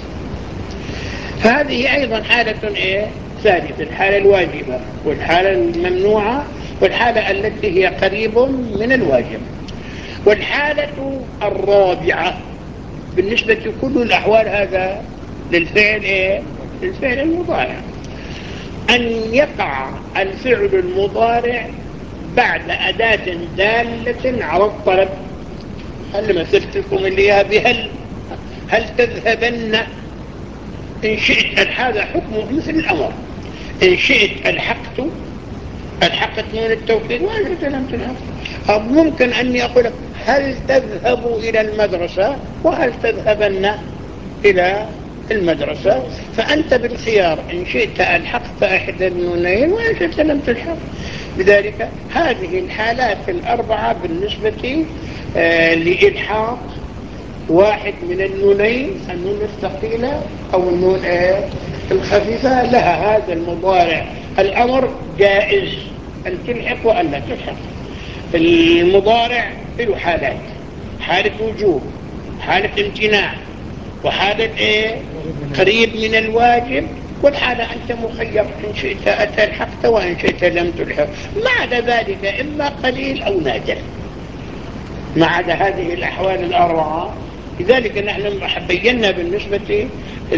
فهذه أيضا حالة إيه ثالثة: الحالة الواجبة والحالة الممنوعة والحالة التي هي قريب من الواجب. والحالة الرابعة بالنسبة لكل الأحوال هذا للفعل إيه؟ للفعل المضارع، أن يقع الفعل المضارع بعد أداة دالة على الطلب. هل مثلت لكم اللي هي بهل؟ هل تذهبن؟ إن شئت هذا حكمه مثل الأمر، إن شئت الحقت الحقت نون التوكيد وإن شئت لم تلحق. أو ممكن أني أقول هل تذهب إلى المدرسة وهل تذهبن إلى المدرسة، فأنت بالخيار إن شئت ألحقت أحد النونين وإن شئت لم تلحق. بذلك هذه الحالات الأربعة بالنسبة آه لإلحاق واحد من النونين، النون الثقيلة أو النون آه الخفيفة، لها هذا المضارع الأمر جائز أن تلحق وأن لا تلحق. المضارع له حالات: حالة وجوب، حالة امتناع، وحالة إيه؟ قريب من الواجب، والحالة أنت مخير إن شئت أتلحقت وإن شئت لم تلحق. ما عدا ذلك إما قليل أو نادر، ما عدا هذه الأحوال الأربعة. لذلك نحن بينا بالنسبة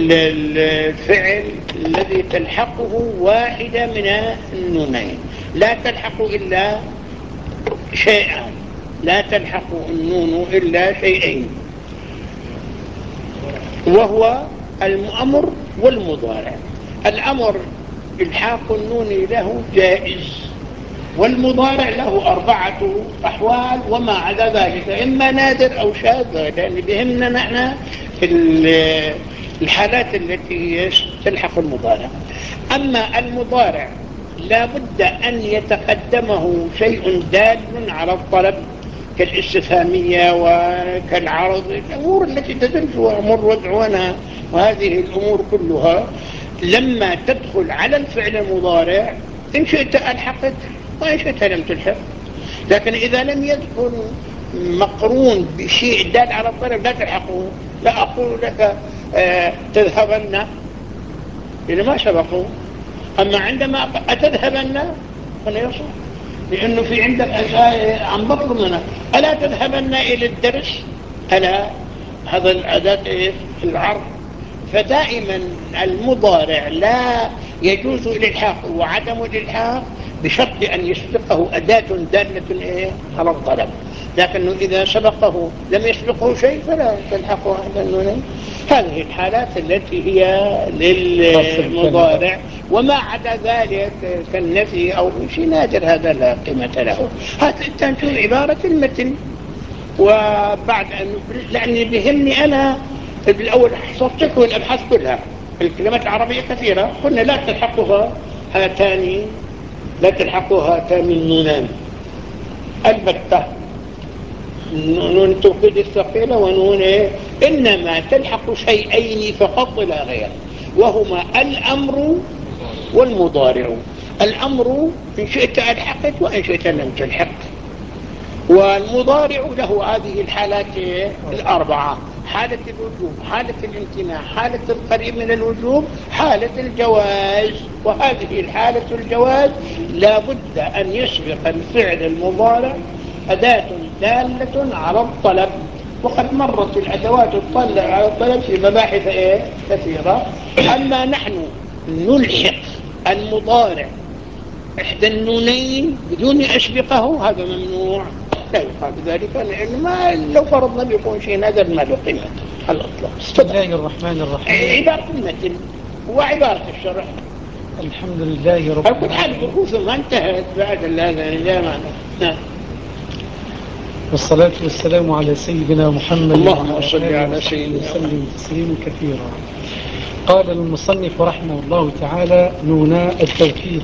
للفعل الذي تلحقه واحدة من النونين لا تلحق إلا شيئا، لا تلحق النون إلا شيئين، وهو الأمر والمضارع. الأمر إلحاق النون له جائز، والمضارع له أربعة أحوال وما عدا ذلك إما نادر أو شاذ، لأن بهمنا نحن الحالات التي تلحق المضارع. أما المضارع لا بد أن يتقدمه شيء دال على الطلب كالاستفهامية وكالعرض، الأمور التي تدل وأمر وضعنا، وهذه الأمور كلها لما تدخل على الفعل المضارع إن شئت ألحقت وإن شئت لم تلحق. لكن إذا لم يدخل مقرون بشيء دال على الطلب لا تلحقه. لا أقول لك آه تذهبن إذا ما سبقوا، أما عندما أتذهبن فلا يصح، لأنه في عندك عم بطلب منك ألا تذهبن إلى الدرس، ألا هذا الأداة العرض. فدائما المضارع لا يجوز الإلحاق، وعدم الإلحاق بشرط أن يسبقه أداة دالة إيه على الطلب. لكنه إذا سبقه لم يسبقه شيء فلا تلحقه أحد النونين. هذه الحالات التي هي للمضارع، وما عدا ذلك كالنفي أو شيء نادر هذا لا قيمة له. هذا تنشوف عبارة المتن. وبعد أن لأني بهمني أنا بالأول حصرتك والأبحاث كلها الكلمات العربية كثيرة، قلنا لا تلحقها هاتان لا تلحقها هاتان النونان البتة، نون التوكيد الثقيلة ونون إيه؟ إنما تلحق شيئين فقط لا غير، وهما الأمر والمضارع. الأمر إن شئت ألحقت وإن شئت لم تلحق، والمضارع له هذه الحالات الأربعة: حالة الوجوب، حالة الامتناع، حالة القريب من الوجوب، حالة الجواز. وهذه الحالة الجواز لا بد أن يسبق الفعل المضارع أداة دالة على الطلب، وقد مرت الأدوات الطلع على الطلب في مباحث إيه؟ كثيرة. أما نحن نلحق المضارع إحدى النونين بدون أسبقه هذا ممنوع، لا يقال بذلك، لأن ما لو فرضنا بيكون شيء نادر ما له قيمة على الإطلاق. بسم الله الرحمن الرحيم. عبارة المتن وعبارة الشرح. الحمد لله رب العالمين. كل حال بحوث ما انتهت بعد هذا الجامعة. نعم. والصلاة والسلام على سيدنا محمد اللهم صل على سيدنا وسلم تسليما كثيرا. قال المصنف رحمه الله تعالى: نونا التوكيد.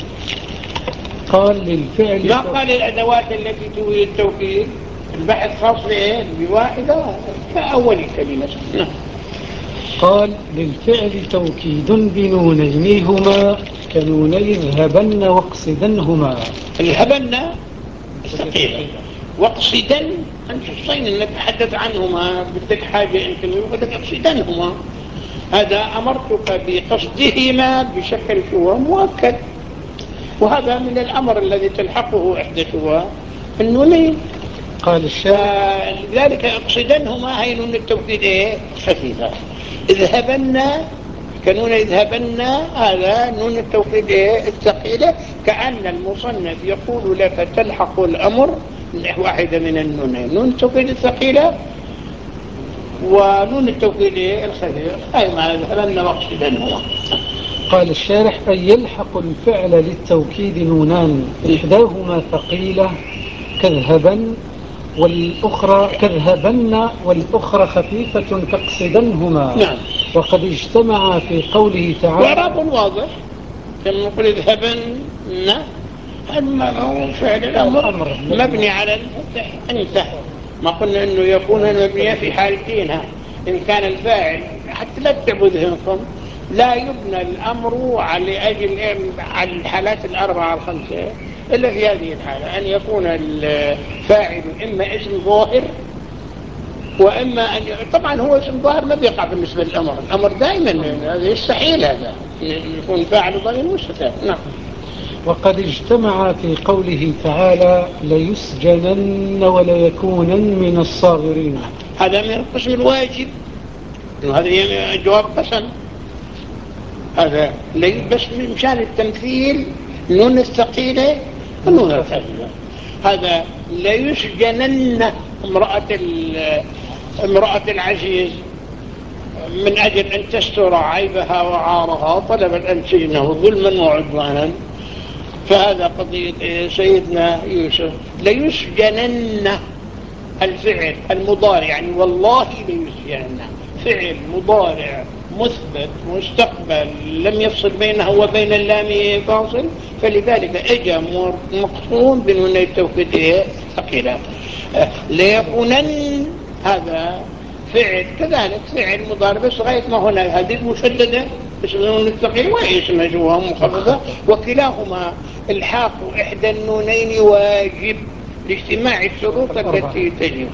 قال للفعل ما قال الأدوات التي تولي التوكيد، البحث خاص بإيه؟ بواحدة كأول كلمة. نعم. قال للفعل توكيد بنونين هما كنوني اذهبن واقصدنهما. اذهبن ثقيلة، واقصدا أنت الصين أنك تحدث عنهما بدك حاجة أنت بدك اقصدنهما. هذا أمرتك بقصدهما بشكل شوى مؤكد، وهذا من الأمر الذي تلحقه إحدى شوى النونين. قال الشاعر: لذلك اقصدنهما هي نون التوكيد ايه خفيفة. اذهبن كنون اذهبن هذا نون التوكيد ايه الثقيلة، كأن المصنف يقول لك تلحق الأمر واحدة من النونين، نون التوكيد الثقيلة ونون التوكيد ايه الخفيفة. هاي ما اذهبن واقصدنهما. قال الشارح: أي يلحق الفعل للتوكيد نونان إحداهما ثقيلة كذهبن والأخرى كذهبن والأخرى خفيفة كاقصدنهما. نعم. وقد اجتمع في قوله تعالى. وإعراب واضح كما نقول اذهبن، هذا هو فعل الأمر مبني على الفتح أنت. ما قلنا أنه يكون مبنيا في حالتين، إن كان الفاعل حتى لا تتعبوا ذهنكم لا يبنى الأمر على أجل على الحالات الأربعة الخمسة إلا في هذه الحالة، أن يكون الفاعل إما اسم ظاهر وإما أن طبعا هو اسم ظاهر ما بيقع بالنسبة للأمر، الأمر دائما هذا يستحيل هذا يكون فاعل ضمير مستتر. نعم. وقد اجتمع في قوله تعالى: ليسجنن وليكونن من الصاغرين. هذا من القسم الواجب، هذا جواب قسم، هذا بس مشان التمثيل نون الثقيلة ونون الخفيفة. هذا ليسجنن امرأة امرأة العزيز من أجل أن تستر عيبها وعارها طلبت أن تسجنه ظلما وعدوانا، فهذا قضية سيدنا يوسف. ليسجنن الفعل المضارع يعني والله ليسجنن فعل مضارع مثبت مستقبل لم يفصل بينه وبين اللام فاصل، فلذلك اجى مقصود بنون التوكيد ثقيلة. ليكونن هذا فعل كذلك فعل مضارع بس غاية ما هنا هذه المشددة اسمه الثقيل واسمه جواه مخففة، وكلاهما الحاق إحدى النونين واجب لاجتماع الشروط التي تجب.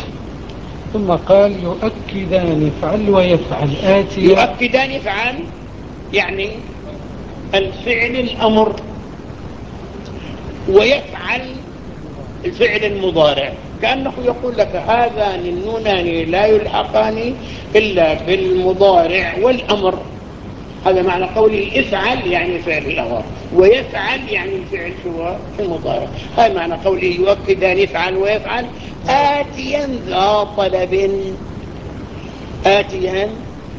ثم قال: يؤكدان يفعل ويفعل آتي. يؤكدان يفعل يعني الفعل الأمر، ويفعل الفعل المضارع، كأنه يقول لك هذان النونان لا يلحقان إلا بالمضارع والأمر. هذا معنى قوله افعل يعني فعل الأمر، ويفعل يعني الفعل شو المضارع. هذا معنى قوله يؤكدان يفعل ويفعل آتيا ذا طلب. آتيا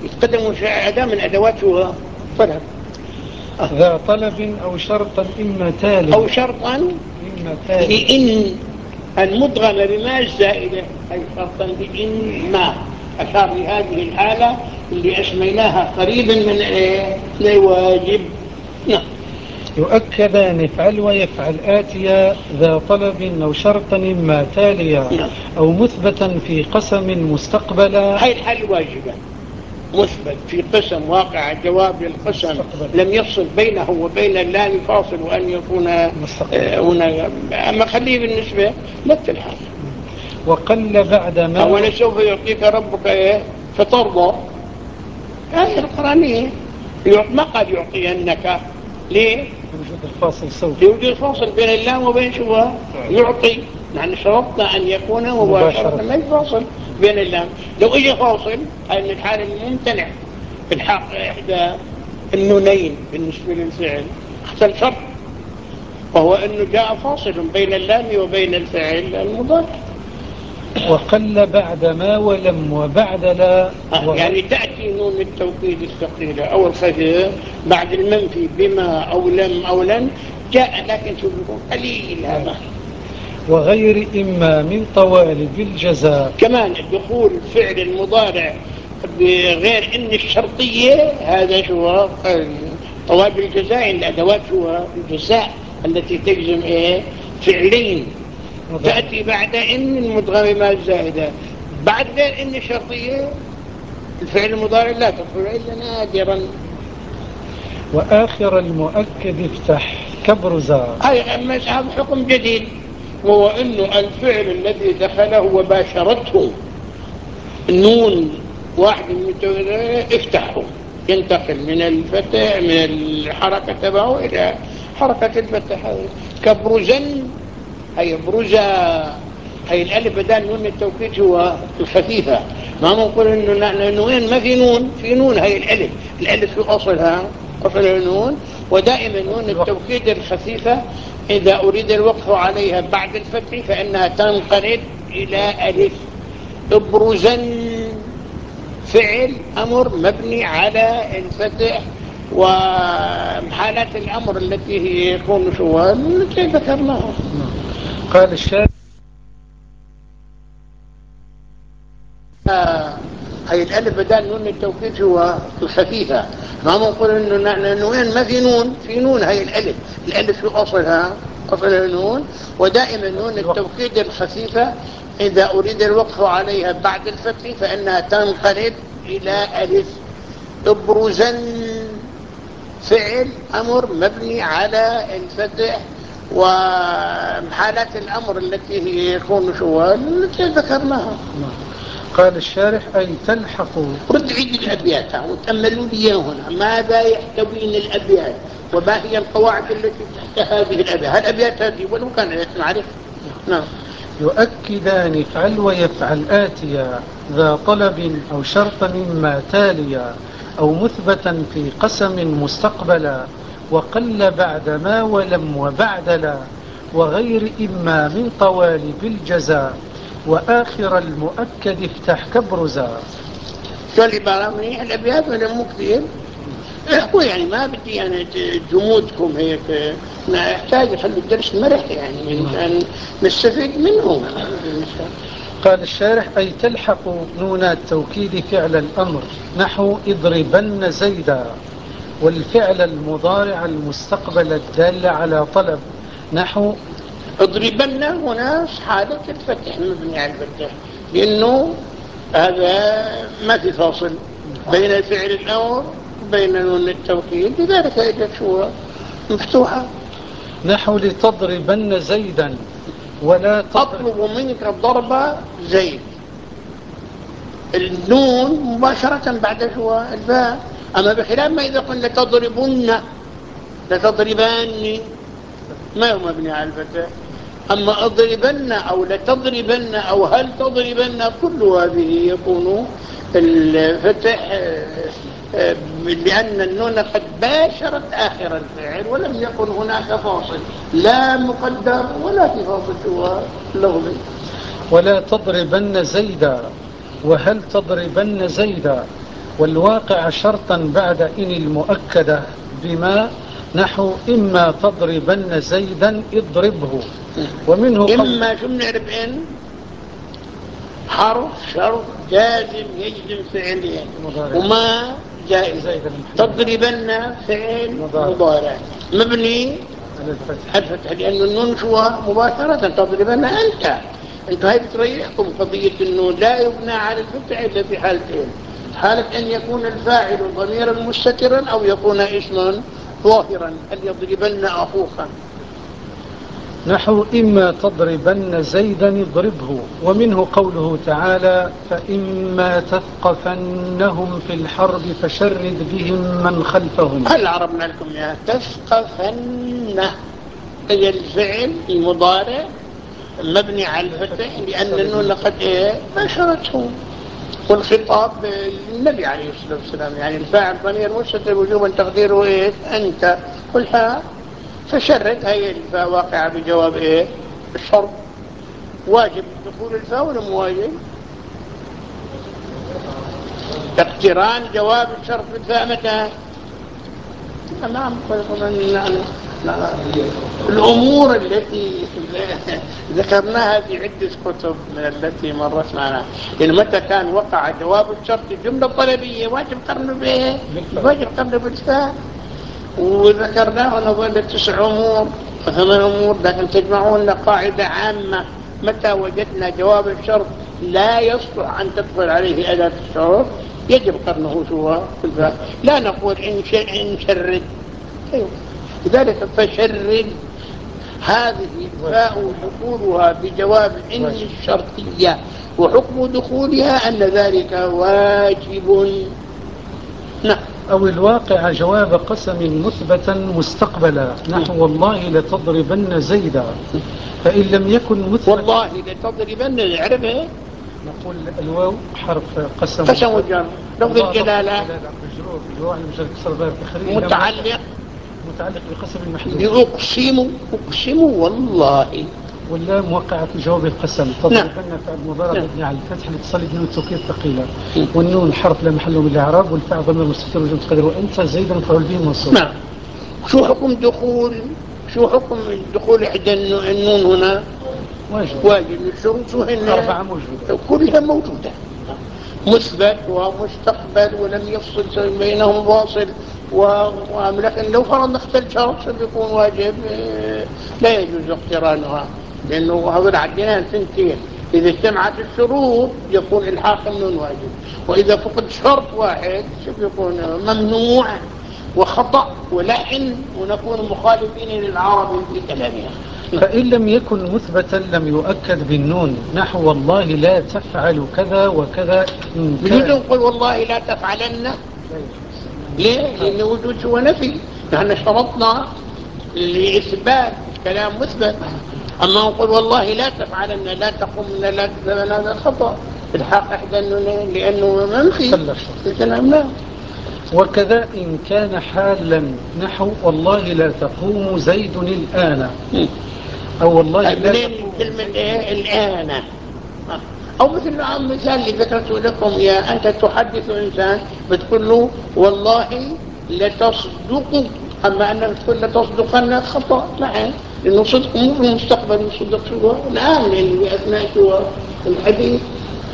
يتقدم أداة من أدواته طلب ذا طلب أو شرطا إما تالي أو شرطا إما تالي لإن المدغمة بما الزائدة أي شرطا لإن ما أشار لهذه الحالة اللي أسميناها قريبا من إيه لواجب. نعم. يؤكدان افعل ويفعل آتيا ذا طلب أو شرطا إما تاليا نعم. أو مثبتا في قسم مستقبلا. هاي الحالة واجبة مثبت في قسم واقع جواب للقسم مستقبل. لم يفصل بينه وبين اللام فاصل وأن يكون هنا. أما خليه بالنسبة لا تلحق. وقل بعد ما أولا سوف يعطيك ربك إيه فترضى. هذه القرآنية ما قد يعطينك ليه؟ وجود الفاصل سوف لوجود الفاصل بين اللام وبين شو يعطي. نحن شرطنا أن يكون مباشرة ما يفاصل بين اللام. لو إجا فاصل هذه من الحالة الممتنع في الحق إحدى النونين بالنسبة للفعل اختل شرط وهو أنه جاء فاصل بين اللام وبين الفعل المضارع. وقل بعد ما ولم وبعد لا آه يعني تأتي نون التوكيد الثقيلة أو الخفيف بعد المنفي بما أو لم أو لن جاء لكن شو بيكون قليل هذا. وغير إما من طوالب الجزاء كمان دخول فعل المضارع بغير إن الشرطية هذا شو طوالب الجزاء الأدوات شو الجزاء التي تجزم إيه فعلين تأتي بعد إن المدغمة الزائدة بعد غير إن الشرطية الفعل المضارع لا تدخل إلا نادرا. وآخر المؤكد افتح كبرزا. هاي هذا حكم جديد وهو إنه الفعل الذي دخله وباشرته نون واحد من افتحه ينتقل من الفتح من الحركة تبعه إلى حركة الفتح. هذه كبرزا هي برزا هي الألف بدل نون التوكيد هو الخفيفة. ما نقول إنه إنه وين ما في نون في نون هي الألف الألف في أصلها أصل النون ودائما نون التوكيد الخفيفة إذا أريد الوقف عليها بعد الفتح فإنها تنقلب إلى ألف. ابرزا فعل أمر مبني على الفتح وحالات الأمر التي هي يكون شوال التي ذكرناها. قال الشارع هي الألف بدل نون التوكيد هو الخفيفة. ما نقول إنه إنه وين ما في نون في نون هي الألف الألف في أصلها أصل النون ودائما نون التوكيد الخفيفة إذا أريد الوقف عليها بعد الفتح فإنها تنقلب إلى ألف. ابرزا فعل أمر مبني على الفتح وحالات الأمر التي هي يكون شوال التي ذكرناها. قال الشارح أي تلحق. رد عيد الأبيات وتأملوا لي هنا ماذا يحتوين الأبيات وما هي القواعد التي تحت هذه الأبيات. الأبيات هذه ولو كان معرفة. نعم. يؤكدان افعل ويفعل آتيا ذا طلب أو شرط مما تاليا أو مثبتا في قسم مستقبلا وقل بعد ما ولم وبعد لا وغير إما من طوالب الجزاء وآخر المؤكد افتح كبرزا. شو العبارة منيح الأبيات ولا مو كثير؟ احكوا يعني ما بدي يعني جمودكم هيك ما احتاج خلي الدرس مرح يعني من أن نستفيد منه. قال الشارح أي تلحق نون التوكيد فعل الأمر نحو اضربن زيدا والفعل المضارع المستقبل الدال على طلب نحو اضربن هنا حالة الفتح مبني على الفتح لأنه هذا ما في فاصل بين الفعل الأمر وبين نون التوكيد لذلك اجت شو مفتوحة. نحو لتضربن زيدا ولا أطلب منك ضرب زيد النون مباشرة بعد شو الفاء. أما بخلاف ما إذا قلنا تضربن لتضربان ما هو مبني على الفتح. أما أضربن أو لتضربن أو هل تضربن كل هذه يكون الفتح لأن النون قد باشرت آخر الفعل ولم يكن هناك فاصل لا مقدر ولا في فاصل شو لغوي. ولا تضربن زيدا وهل تضربن زيدا والواقع شرطا بعد إن المؤكدة بما نحو إما تضربن زيدا اضربه. ومنه إما شو بنعرف إن حرف شرط جازم يجزم فعلين وما جائز. تضربن فعل مضارع مبني على الفتح لأن النون شو مباشرة تضربن أنت. انتوا هاي بتريحكم قضية النون لا يبنى على الفتح إلا في حالتين: حالة أن يكون الفاعل ضميرا مستترا أو يكون اسما ظاهرا. هل يضربن أخوك نحو إما تضربن زيدا اضربه. ومنه قوله تعالى فإما تثقفنهم في الحرب فشرد بهم من خلفهم. هل عربنا لكم يا تثقفن هي الفعل المضارع مبني على الفتح لأن النون قد إيه بشرته، والخطاب للنبي عليه الصلاة والسلام يعني الفاعل ضمير مستتر وجوبا تقديره إيه أنت قلها. فشرد هي الفاء واقعة بجواب إيه الشرط. واجب دخول الفاء ولا مواجب؟ اقتران جواب الشرط بالفاء متى؟ نعم. الأمور التي ذكرناها في عدة كتب من التي مرت معنا يعني متى كان وقع جواب الشرط جملة طلبية واجب قرنه به واجب قرنه بالفاء. وذكرناه نظل تسع أمور وثمان أمور لكن تجمعون قاعدة عامة: متى وجدنا جواب الشرط لا يصلح أن تدخل عليه أداة الشرط يجب قرنه شو بالفاء. لا نقول إن شرد. أيوة. لذلك فشرد هذه الفاء دخولها بجواب إن الشرطية وحكم دخولها أن ذلك واجب. نعم. أو الواقع جواب قسم مثبتا مستقبلا نحو والله لتضربن زيدا. فإن لم يكن مثبتا والله لتضربن العربة نقول الواو حرف قسم قسم وجر لفظ الجلالة متعلق متعلق بقسم المحذوف لأقسم أقسم والله. واللام وقع في جواب القسم. تضربن فعل مضارع مبني على الفتح لاتصال بنون التوكيد ثقيلة. والنون حرف لا محل من الاعراب والفاء ضمير مستتر وجوب تقدير وانت زيدا مفعول به منصوب. نعم. شو حكم دخول شو حكم دخول احدى النون هنا؟ واجب. واجب. الشروط شو هن؟ أربعة موجودة كلها موجودة مثبت ومستقبل ولم يفصل بينهم واصل و... لكن لو فرضنا اختل شرط بيكون واجب لا يجوز اقترانها لأنه هذول عدينا سنتين. إذا اجتمعت الشروط يكون الحاق النون واجب، وإذا فقد شرط واحد شو بيكون ممنوع وخطأ ولحن ونكون مخالفين للعرب في كلامها. فإن لم يكن مثبتا لم يؤكد بالنون نحو والله لا تفعل كذا وكذا. بجوز نقول والله لا تفعلن. ليه؟ لأن وجود هو نفي. نحن شرطنا لإثبات كلام مثبت. أما نقول والله لا تفعلن لا تقومن لا تذهبن هذا خطأ الحق إحدى النونين لأنه منفي الكلام. لا. وكذا إن كان حالا نحو والله لا تقوم زيد الآن أو والله لا تقوم كلمة إيه الآن. أو مثل مثال اللي ذكرته لكم يا أنت تحدث إنسان بتقول له والله لتصدق. أما أنك تقول لتصدقن خطأ معه لأنه صدق مو في المستقبل يصدق شو الآن اللي أثناء شو الحديث.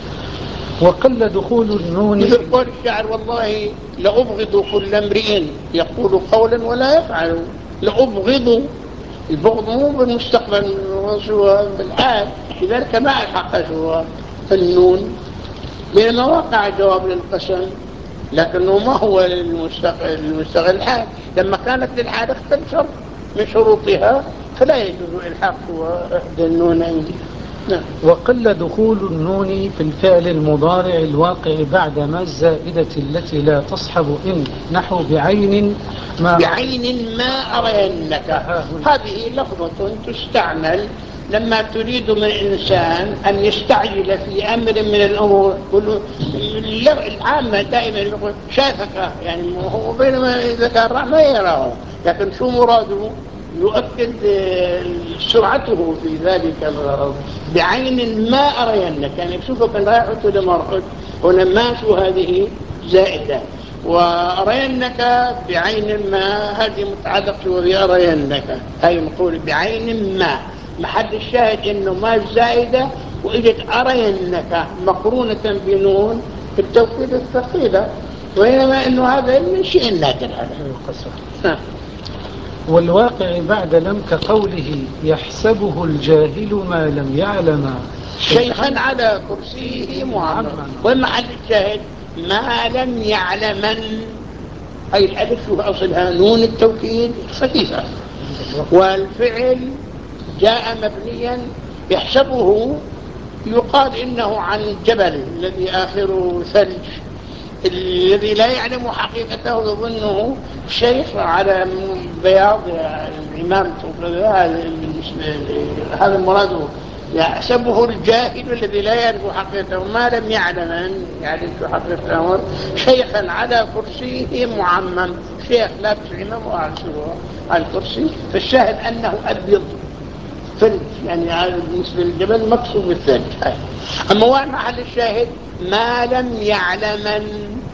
وقل دخول النون مثل قول الشاعر والله لأبغض كل امرئ يقول قولا ولا يفعل. لأبغض البغض مو بالمستقبل شو بالحال لذلك ما الحق شو النون بينما وقع جواب للقسم لكنه ما هو المستقل المستقل الحال. لما كانت للحال اختل شرط من شروطها فلا يجوز الحاق احدى النونين. نعم. وقل دخول النون في الفعل المضارع الواقع بعد ما الزائدة التي لا تصحب إن نحو بعين ما بعين ما أرينك. هذه لفظة تستعمل لما تريد من الإنسان أن يستعجل في أمر من الأمور. العامة دائما يقول شافك يعني هو بينما إذا كان راح ما يراه لكن شو مراده يؤكد سرعته في ذلك الغرض. بعين ما أرينك يعني بشوفك رايح ولا مرحد هنا ما شو هذه زائدة. وأرينك بعين ما هذه متعلقة وبأرينك، هاي نقول بعين ما، محل الشاهد إنه ما زائدة وإجت أرينك مقرونة بنون في التوكيد الثقيلة، وإنما إنه هذا من شيء نادر هذا. والواقع بعد لم كقوله يحسبه الجاهل ما لم يعلم شيخا على كرسيه معمم. والمحل الشاهد ما لم يعلمن، أي الألف شو أصلها نون التوكيد خفيفة، والفعل جاء مبنيا يحسبه، يقال إنه عن الجبل الذي آخره ثلج، الذي لا يعلم حقيقته يظنه شيخ على بياض الإمام. هذا المراد، يحسبه الجاهل الذي لا يعرف حقيقته ما لم يعلم أن يعرف حقيقته شيخا على كرسيه معمم. شيخ لابس عمامه على الكرسي، فالشاهد أنه أبيض ثلج، يعني بالنسبة للجبل مقصود بالثلج. أما وين محل الشاهد؟ ما لم يعلمن،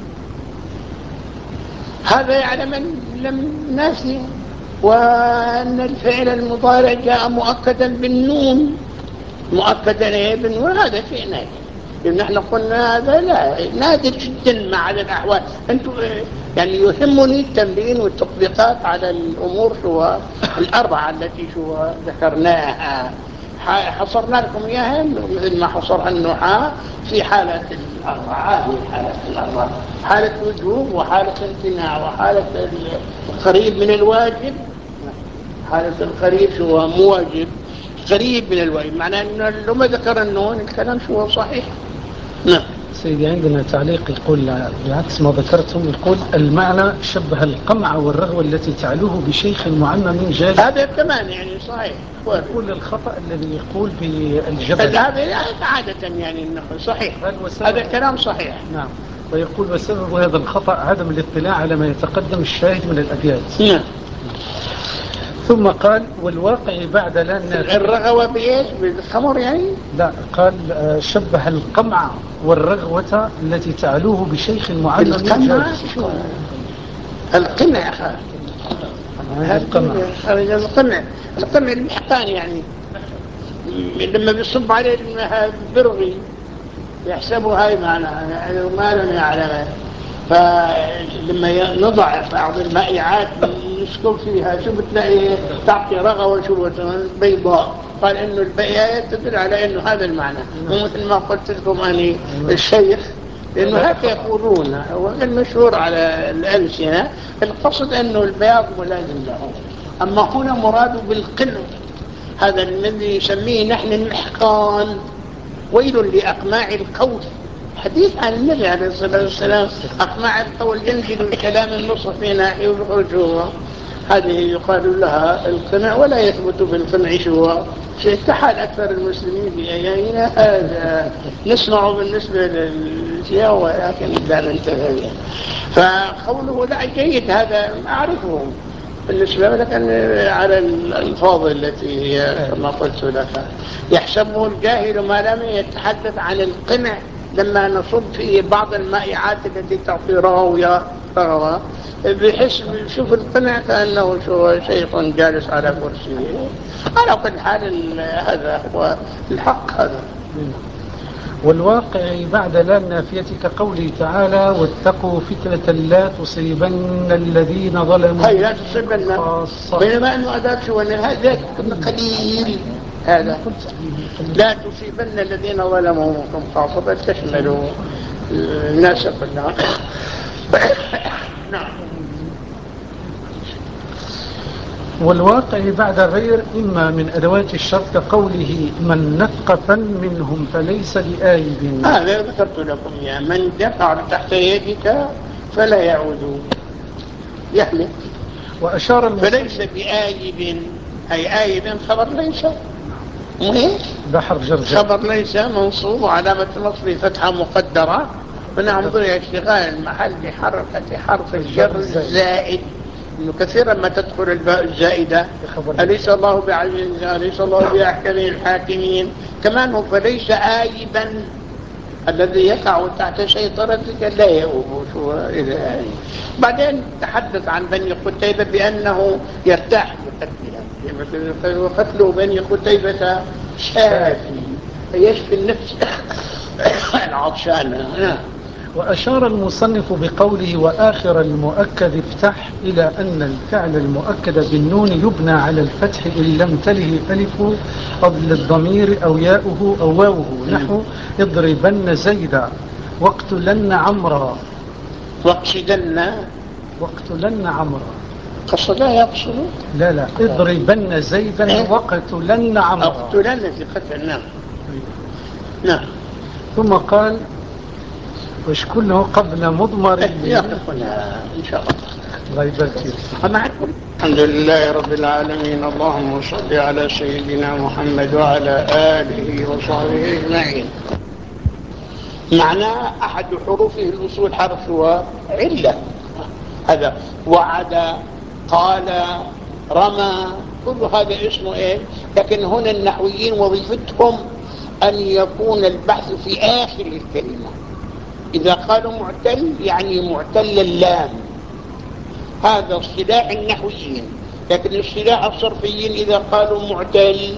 هذا يعلمن لم ناسي، وأن الفعل المضارع جاء مؤكدا بالنون، مؤكدا بالنون، وهذا شيء نادر. لأن نحن قلنا هذا لا نادر جدا مع الأحوال. أنتم يعني يهمني التمرين والتطبيقات على الأمور شو الأربعة التي شو ذكرناها، حصرنا لكم إياها مثل ما حصرها النحاة في حالة الأربعة. هذه حالة الأربعة: حالة وجوب، وحالة امتناع، وحالة القريب من الواجب. حالة القريب شو مواجب قريب من الواجب، معناه أنه لو ما ذكر النون الكلام شو صحيح. نعم سيدي، عندنا تعليق يقول بعكس ما ذكرتم، يقول المعنى شبه القمع والرغوة التي تعلوه بشيخ معمم جالس. هذا كمان يعني صحيح. يقول الخطأ الذي يقول بالجبل هذا عادة يعني صحيح، هذا كلام صحيح. نعم. ويقول وسبب هذا الخطأ عدم الاطلاع على ما يتقدم الشاهد من الأبيات. نعم. ثم قال والواقع بعد لأن الرغوة بإيش؟ بالخمر يعني؟ لا، قال شبه القمع والرغوة التي تعلوه بشيخ معلم. القمع شو؟ القمع القمع القمع القمع المحقان يعني، لما بيصب عليه برغي يحسبه هاي معناها يعني ما لم يعلمه. فلما نضع بعض المائعات نسكب فيها شو بتلاقي تعطي رغوة شو بيضاء، قال انه البيايات تدل على انه هذا المعنى. ومثل ما قلت لكم اني الشيخ، لانه هكذا يقولون والمشهور على الألسنة، القصد انه البياض ملازم له. اما هنا مراد بالقلب، هذا الذي يسميه نحن المحقان. ويل لأقماع القول، حديث عن النبي عليه الصلاة والسلام. أقماع القول ينزل الكلام النصف في ناحية ويخرجه، هذه يقال لها القمع، ولا يثبت بالقمع شوى شيء كحال أكثر المسلمين في أيامنا. هذا نسمع بالنسبة للشيء، ولكن لا ننتهي. فقوله لا جيد هذا أعرفه بالنسبة لك على الألفاظ التي هي كما قلت لك. يحسبه الجاهل ما لم يتحدث عن القمع لما نصب فيه بعض المائعات التي تعطي رغوية رغوة، بحس شوف القمع كأنه شيخ جالس على كرسيه. على كل حال هذا هو الحق هذا. والواقع بعد لا النافية كقوله تعالى واتقوا فتنة لا تصيبن الذين ظلموا. هاي لا تصيبن، بينما أنه أداة شو هذا قليل، هذا لا تصيبن الذين ظلموا منكم خاصة، بل تشملوا الناس كلها. نعم. والواقع بعد غير إما من أدوات الشرط كقوله من نقف منهم فليس بآيب. هذا ذكرت لكم يا من دفع تحت يدك فلا يعود يهلك. وأشار فليس بآيب، أي آيب خبر ليس مهم، بحر جرجر خبر ليس منصوب وعلامة نصبه فتحة مقدرة، ونعمل اشتغال المحل بحركة حرف الجر الزائد، إنه كثيرا ما تدخل الباء الزائدة. أليس الله بعزيز، أليس الله بأحكم الحاكمين. كمان هو فليس آيبا الذي يقع تحت سيطرتك لا يؤوب شو إذا. بعدين تحدث عن بني قتيبة بأنه يرتاح بقتلهم، وقتلوا بني قتيبة شافي يشفي النفس العطشانة. وأشار المصنف بقوله وآخر المؤكد افتح إلى أن الفعل المؤكد بالنون يبنى على الفتح إن لم تله ألف قبل الضمير أو ياؤه أو واوه، نحو اضربن زيدا واقتلن عمرا. واقصدن واقتلن عمرا قصد لا يقصد لا لا اضربن زيدا إيه؟ واقتلن عمرا. اقتلن في قتل. نعم نعم. ثم قال وش كله قبل مضمر يقفنا إن شاء الله. الله يبارك فيك. الحمد لله رب العالمين، اللهم صل على سيدنا محمد وعلى آله وصحبه أجمعين. معنى أحد حروفه الأصول حرف وعلة، هذا وعد، قال، رمى، كل هذا اسمه إيه. لكن هنا النحويين وظيفتهم أن يكون البحث في آخر الكلمة. إذا قالوا معتل يعني معتل اللام، هذا اصطلاح النحويين. لكن اصطلاح الصرفيين إذا قالوا معتل،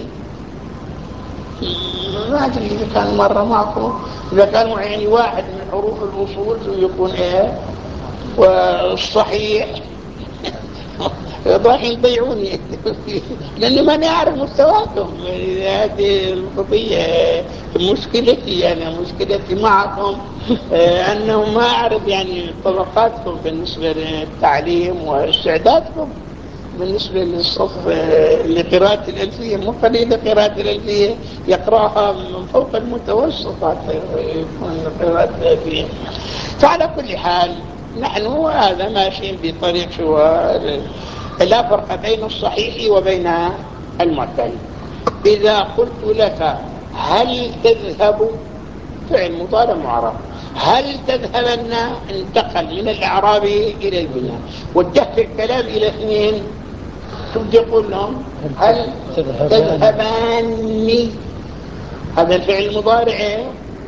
ما أدري إذا كان مرة معكم، إذا كان يعني واحد من حروف الأصول يكون إيه والصحيح راح يضيعوني لأني ما نعرف مستواكم. هذه القضية مشكلتي، أنا مشكلتي معكم أنه ما أعرف يعني طبقاتكم بالنسبة للتعليم واستعدادكم بالنسبة للصف لقراءة الألفية. مو قليل قراءة الألفية يقرأها من فوق المتوسط حتى يكون قراءة الألفية. فعلى كل حال نحن هذا ماشيين بطريق شو لا فرق بين الصحيح وبين المعتل. إذا قلت لك هل تذهب، فعل مضارع معرب، هل تذهبن انتقل من الإعراب إلى البناء، وجهت الكلام إلى اثنين. شو بدي أقول لهم؟ هل تذهبان، هذا الفعل المضارع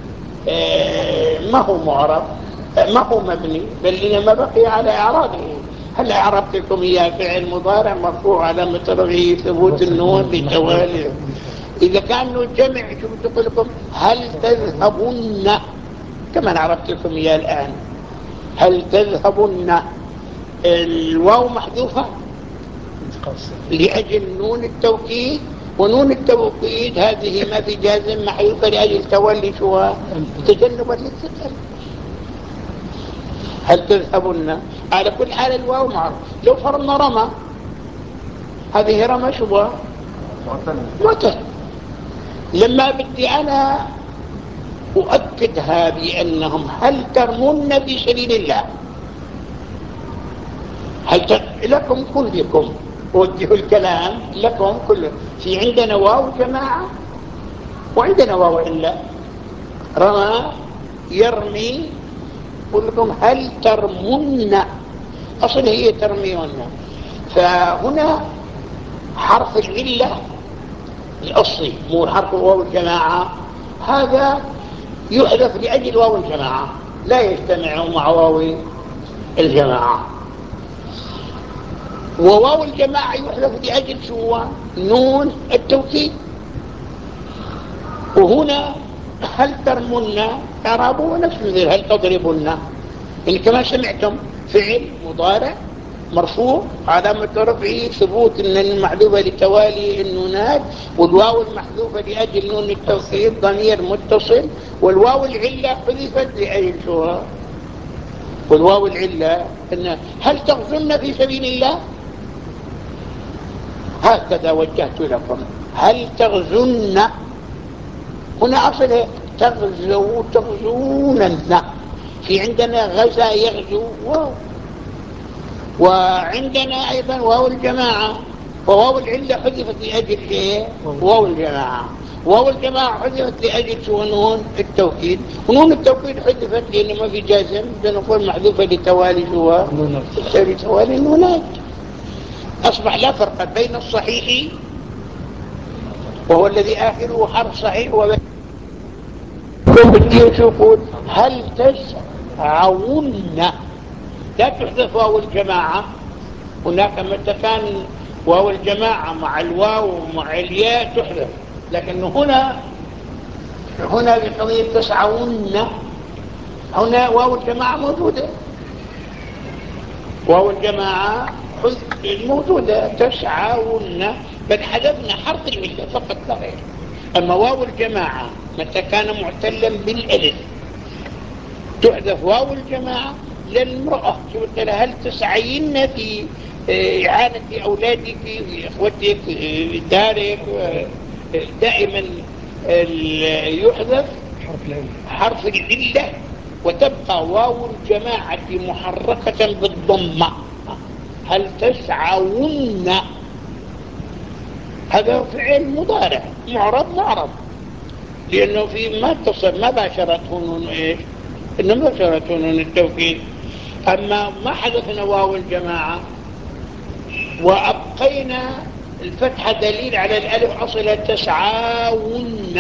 ما هو معرب، ما هو مبني، بل إنما بقي على إعرابه. هل أعربتكم إياه فعل مضارع مرفوع علامة رفعه ثبوت النون لتوالي. إذا كانوا جمع شو بدي أقول لكم؟ هل تذهبن، كما عرفت لكم إياه الآن. هل تذهبن الواو محذوفة لأجل نون التوكيد، ونون التوكيد هذه ما في جازم محذوفة لأجل تولي شو تجنبا للثقل. هل تذهبن على كل حال الواو معروف. لو فرضنا رمى، هذه رمى شو معتل. لما بدي أنا أؤكدها بأنهم هل ترمون في سبيل الله، هل ت... لكم كلكم وجهوا الكلام لكم كل في عندنا واو جماعة وعندنا واو إلا. رمى يرمي، قل لكم هل ترمون، أصل هي ترميون. فهنا حرف العلة الأصلي مو حرف واو الجماعة، هذا يحذف لأجل واو الجماعة، لا يجتمع مع واو الجماعة. وواو الجماعة يحذف لأجل شو نون التوكيد. وهنا هل ترمون اعرابوا نفس مثل هل تضربون. إن كما سمعتم فعل مضارع مرفوع علامة رفعه ثبوت ان المحذوفة لتوالي النونات، والواو المحذوفة لأجل نون التوكيد ضمير متصل، والواو العلة حذفت لأجل شو، والواو العلة إن هل تغزون في سبيل الله، هكذا وجهت لكم هل تغزون. هنا أصل تغزو تغزون، في عندنا غزا يغزو واو، وعندنا أيضا واو الجماعة، وواو العلة حذفت لأجل إيه واو الجماعة. واو الجماعة حذفت لأجل شو نون التوكيد، ونون التوكيد حذفت لأنه ما في جازم، بنقول محذوفة لتوالي شو لتوالي النونات. أصبح لا فرق بين الصحيح وهو الذي آخره حرف صحيح وبين يوم الدين شو يقول هل تسعون، لا تحذف واو الجماعة. هناك متى كان واو الجماعة مع الواو ومع الياء تحذف، لكن هنا هنا بقضية تسعون هنا واو الجماعة موجودة، واو الجماعة موجودة تسعون، بل حذفنا حرف العلة فقط لا غير. أما واو الجماعة متى كان معتلا بالألف تحذف واو الجماعة للمرأة. قلت لها هل تسعين في إعانة أولادك إخوتك دارك، دائما يحذف حرف العلة وتبقى واو الجماعة محركة بالضمة. هل تسعون هذا فعل مضارع معرب معرب، لأنه في ما اتصل ما باشرته نون إيش، إنما باشرته نون التوكيد. أما ما حدثنا واو الجماعة وأبقينا الفتحة دليل على الألف أصلها تسعاون،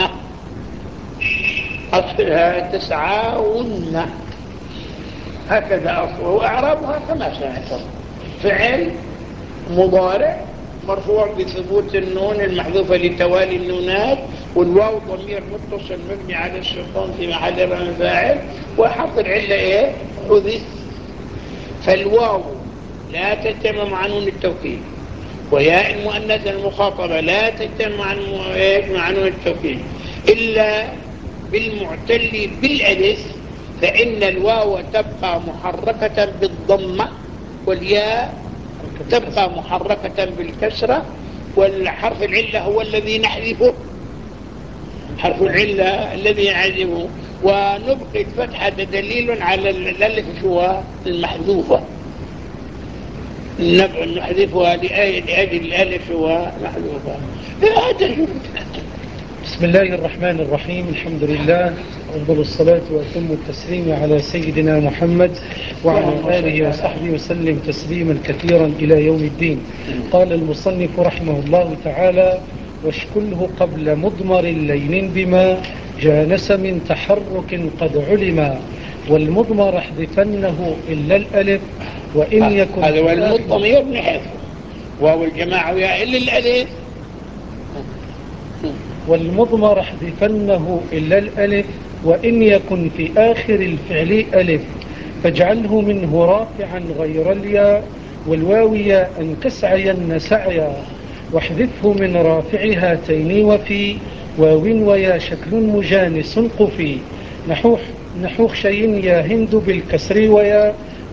أصلها تسعاون هكذا أصله، وأعرابها كما سمعتم فعل مضارع مرفوع بثبوت النون المحذوفة لتوالي النونات، والواو ضمير متصل مبني على السكون في محل رفع فاعل، وحرف العلة ايه حذف. فالواو لا تتم مع نون التوكيد، وياء المؤنث المخاطبة لا تتم مع نون التوكيد إلا بالمعتل بالألف، فإن الواو تبقى محركة بالضمة والياء تبقى محركة بالكسرة، والحرف العلة هو الذي نحذفه، حرف العلة الذي نحذفه، ونبقي الفتحة دليل على الألف شو المحذوفة نحذفها لأجل الألف شو محذوفة. بسم الله الرحمن الرحيم. الحمد لله، أفضل الصلاة وأتم التسليم على سيدنا محمد وعلى آله وصحبه وسلم تسليما كثيرا إلى يوم الدين. قال المصنف رحمه الله تعالى: واشكله قبل مضمر لين بما جانس من تحرك قد علما، والمضمر احذفنه إلا الألف وإن يكن هذا هو المضمر نحذفه، واو الجماعة إلا الألف. والمضمر احذفنه إلا الألف وإن يكن في آخر الفعل ألف، فاجعله منه رافعا غير الياء، والواوية أن كسعين سعيا، واحذفه من رافع هاتين وفي واو ويا شكل مجانس قفي، نحوح نحوخ شيء يا هند بالكسر ويا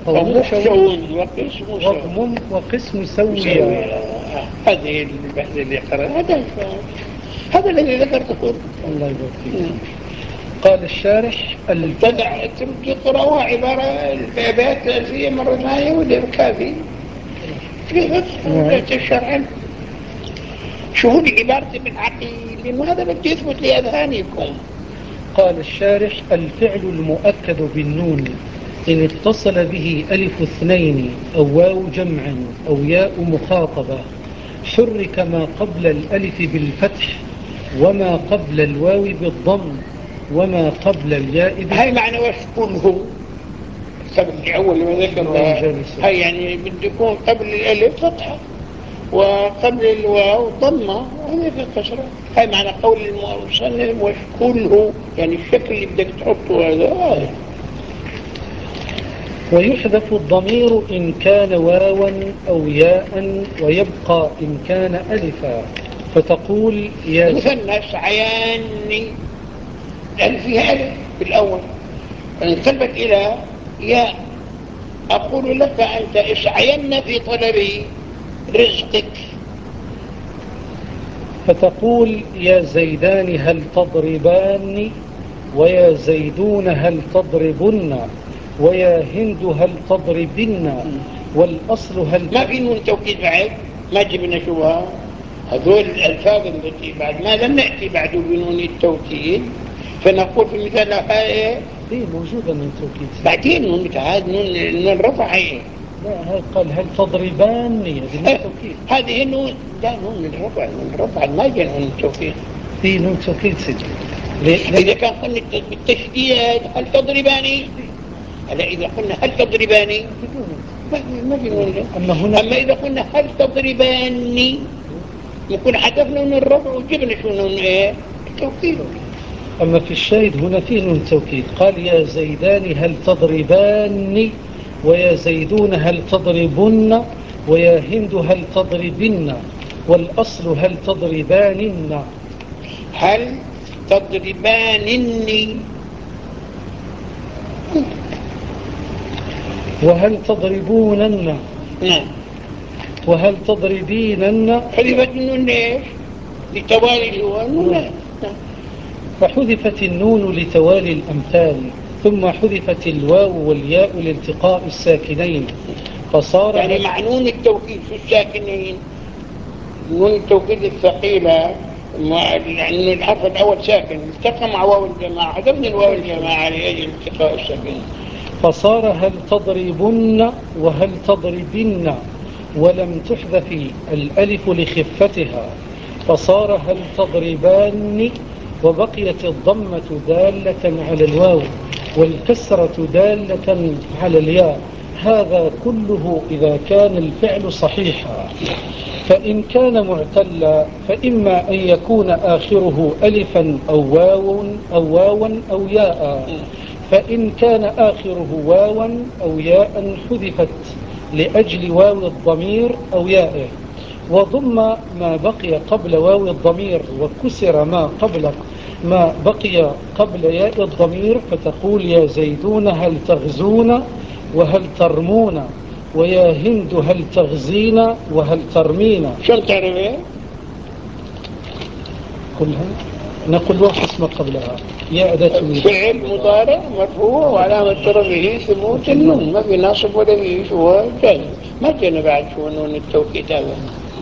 وضم وقسم سويا. هذه البحث اللي قرأ هذا هذا الذي ذكرته. الله يبارك فيك. قال الشارح: تدع تقرأوها عبارة البابات الألفية مرة ثانية ولا كافي في الشرع. شوفوا لي عبارة ابن عقيل لأنه هذا بدي يثبت لأذهانكم. قال الشارح: الفعل المؤكد بالنون إن اتصل به ألف اثنين أو واو جمع أو ياء مخاطبة حرك ما قبل الألف بالفتح وما قبل الواو بالضم وما قبل الياء بالفتح. هاي معنى واشكله سبب أول ما ذكرها. هاي يعني بده يكون قبل الألف فتحة وقبل الواو ضمة وهذا في كسرة. هاي معنى قول المصنف واشكله، يعني الشكل اللي بدك تحطه هذا هذا. ويحذف الضمير إن كان واوا أو ياء ويبقى إن كان ألفا، فتقول يا مثنى سعياني الألف فيها ألف بالأول انقلبت إلى ياء، أقول لك أنت اسعين في طلب رزقك، فتقول يا زيدان هل تضربان، ويا زيدون هل تضربن، ويا هند هل تضربن، والأصل هل ما في نون توكيد بعد، ما جبنا شوها هذول الألفاظ التي بعد ما لم نأتي بعد بنون التوكيد، فنقول في المثال هاي دي موجودة نون توكيد بعدين نون هذا نون نون رفع هي. لا هاي قال هل تضربان هذه نون توكيد. هذه نون لا نون الرفع، نون الرفع ما جاء نون التوكيد. في نون توكيد سيدي إذا كان قلنا بالتشديد هل تضرباني؟ هلا إذا قلنا هل تضرباني ما في نون. أما, أما إذا قلنا هل تضرباني يكون حذفنا من الرفع وجبنا شو نون إيه التوكيد. أما في الشاهد هنا فيه نون التوكيد. قال يا زيدان هل تضرباني ويا زيدون هل تضربن ويا هند هل تضربن والأصل هل تضربانن. هل تضربانني وهل تضربونن نعم وهل تضربينن. حذفت النون ليش؟ لتوالي النون. فحذفت النون لتوالي الأمثال ثم حذفت الواو والياء لالتقاء الساكنين فصار يعني مع نون التوكيد في الساكنين نون التوكيد الثقيلة يعني الحرف الأول ساكن التقى مع واو الجماعة حذفنا الواو الجماعة لأجل التقاء الساكنين فصار هل تضربن وهل تضربن ولم تحذف الألف لخفتها فصار هل تضربان وبقيت الضمة دالة على الواو والكسرة دالة على الياء. هذا كله إذا كان الفعل صحيحا. فإن كان معتلا فإما أن يكون آخره ألفا أو واو أو واوا أو ياء. فإن كان آخره واوا أو ياء حذفت لأجل واو الضمير أو يائه وضم ما بقي قبل واو الضمير وكسر ما قبل ما بقي قبل ياء الضمير فتقول يا زيدون هل تغزون وهل ترمون ويا هند هل تغزين وهل ترمين. شو تعرفين؟ كلها نقول واو اسم قبلها يا أداة فعل مضارع مرفوع وعلامة رفعه ثبوت النون ما في ناصب ولا في شو جاي ما جينا بعد شو نون التوكيد هذا.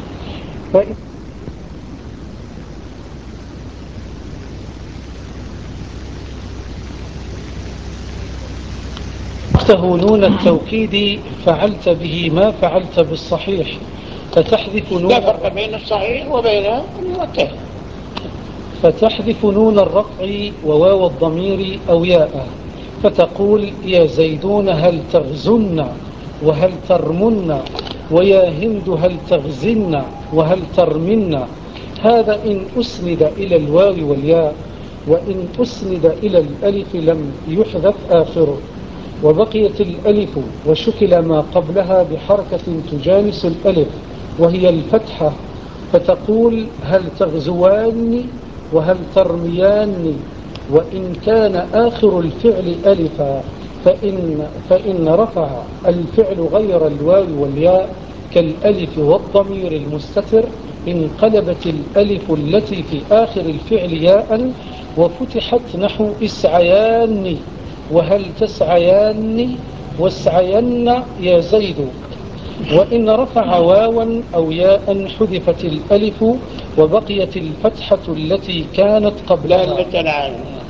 وقته نون التوكيد فعلت به ما فعلت بالصحيح فتحذف نون. لا فرق بين الصحيح وبين المعتل. فتحذف نون الرفع وواو الضمير أو ياء فتقول يا زيدون هل تغزن وهل ترمن ويا هند هل تغزن وهل ترمن. هذا إن أسند إلى الواو والياء وإن أسند إلى الألف لم يحذف آخره وبقيت الألف وشكل ما قبلها بحركة تجانس الألف وهي الفتحة فتقول هل تغزوان وهل ترميان. وإن كان آخر الفعل ألفا فإن, فإن رفع الفعل غير الواو والياء كالألف والضمير المستتر انقلبت الألف التي في آخر الفعل ياء وفتحت نحو اسعيان وهل تسعيان واسعين يا زيد. وإن رفع واوا أو ياء حذفت الألف وبقيت الفتحة التي كانت قبلها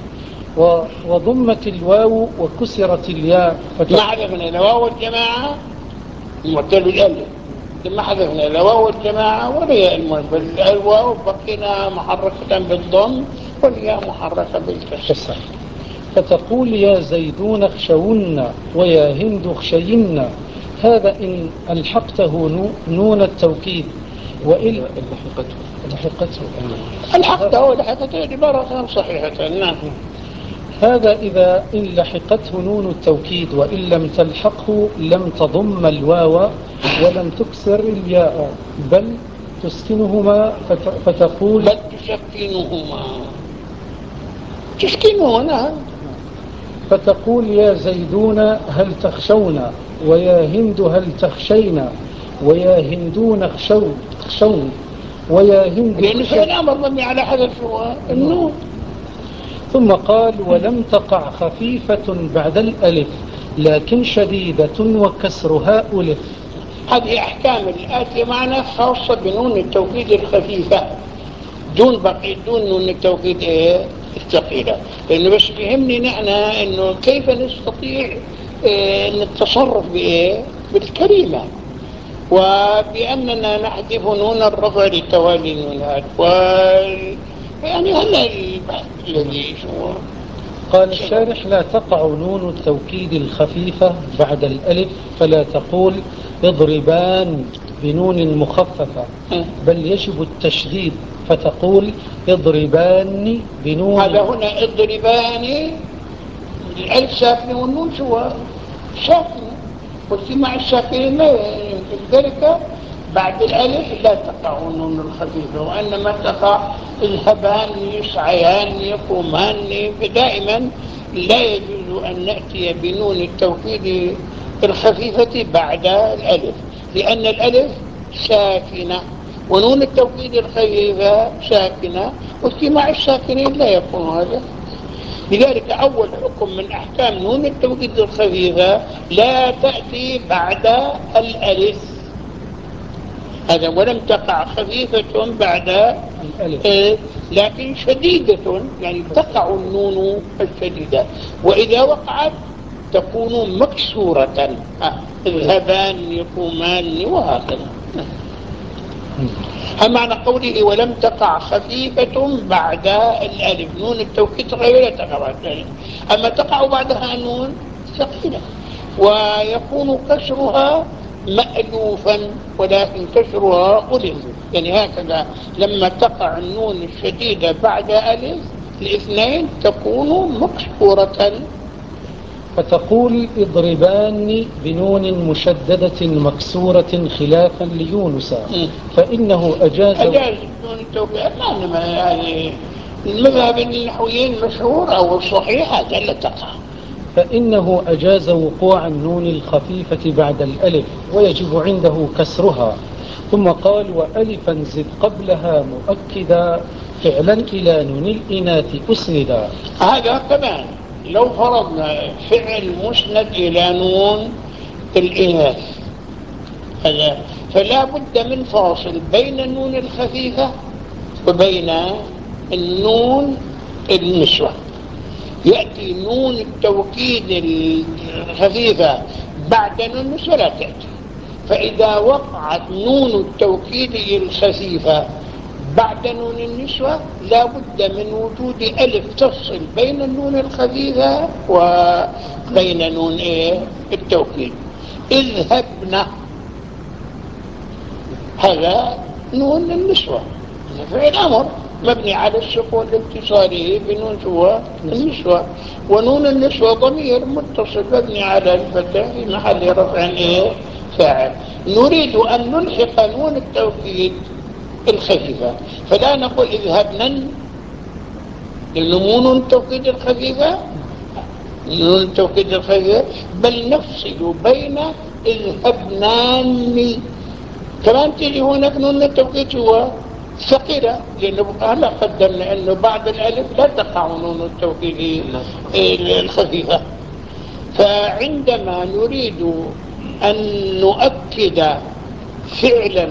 وضمت الواو وكسرت الياء. ما حذفنا الواو الجماعة معتل الألف ما حذفنا الواو الجماعة ولا ياء المنفذ. الواو بقينا محركة بالضم والياء محركة بالكسر. فتقول يا زيدون اخشون ويا هند اخشين. هذا إن ألحقته نون التوكيد وإن لحقته لحقته ألحقته لحقته عبارة صحيحة. نعم. هذا إذا إن لحقته نون التوكيد وإن لم تلحقه لم تضم الواو ولم تكسر الياء بل تسكنهما فتقول بل تسكنهما تسكنهما فتقول يا زيدون هل تخشون ويا هند هل تخشين ويا هندون اخشون اخشون ويا هند لأن فعل أمر مبني على حذف النون. ثم قال ولم تقع خفيفة بعد الألف لكن شديدة وكسرها ألف. هذه أحكام الآتية معنا خاصة بنون التوكيد الخفيفة دون بقية دون نون التوكيد إيه الثقيلة. لأنه بس بيهمني نحن إنه كيف نستطيع إيه التصرف بإيه بالكلمة وبأننا نحذف نون الرفع لتوالي النونات يعني هلا البحث الذي شو. قال الشارح: لا تقع نون التوكيد الخفيفة بعد الألف، فلا تقول اضربان بنون مخففة، بل يجب التشديد فتقول اضربان بنون. هذا هنا اضربان، الألف ساكنة والنون شو ساكنة، واجتماع الساكنين لا ذلك بعد الألف لا تقع النون الخفيفة، وإنما تقع اذهبان يسعيان يقومان. فدائما لا يجوز أن نأتي بنون التوكيد الخفيفة بعد الألف، لأن الألف ساكنة ونون التوكيد الخفيفة ساكنة، واجتماع الساكنين لا يكون هذا. لذلك أول حكم من أحكام نون التوكيد الخفيفة لا تأتي بعد الألف، هذا ولم تقع خفيفة بعد الألف، إيه؟ لكن شديدة، يعني تقع النون الشديدة، وإذا وقعت تكون مكسورة، اذهبان يقومان وهكذا. هم معنى قوله ولم تقع خفيفة بعد الألف، نون التوكيد غير تقع بعد الألف، أما تقع بعدها نون ثقيلة ويكون كسرها مألوفا، ولكن كسرها ألف، يعني هكذا لما تقع النون الشديدة بعد ألف الاثنين تكون مكسورة. فتقول اضربان بنون مشددة مكسورة خلافا ليونس، فإنه أجاز أجاز نون التوكيد، ما يعني المذهب النحويين مشهور أو الصحيح هذا لا تقع. فإنه أجاز وقوع النون الخفيفة بعد الألف ويجب عنده كسرها. ثم قال: وألفا زد قبلها مؤكدا فعلا إلى نون الإناث أسندا. هذا كمان لو فرضنا فعل مسند إلى نون الإناث هذا، فلا بد من فاصل بين النون الخفيفة وبين النون النسوة. يأتي نون التوكيد الخفيفة بعد نون النسوة لا تأتي، فإذا وقعت نون التوكيد الخفيفة بعد نون النسوة لا بد من وجود ألف تفصل بين النون الخفيفة وبين نون إيه التوكيد. اذهبنا هذا نون النسوة، فعل أمر مبني على السكون لاتصاله بنون شوى النسوة، ونون النسوة ضمير متصل مبني على الفتح في محل رفع ايه فاعل. نريد أن نلحق نون التوكيد الخفيفة، فلا نقول اذهبنا لأنه نون التوكيد الخفيفة نون التوكيد الخفيفة، بل نفصل بين اذهبنان. كمان تيجي هناك نون التوكيد هو ثقيلة، لأنه هلا قدمنا أنه بعد الألف لا تقع نون التوكيد الخفيفة. فعندما نريد أن نؤكد فعلا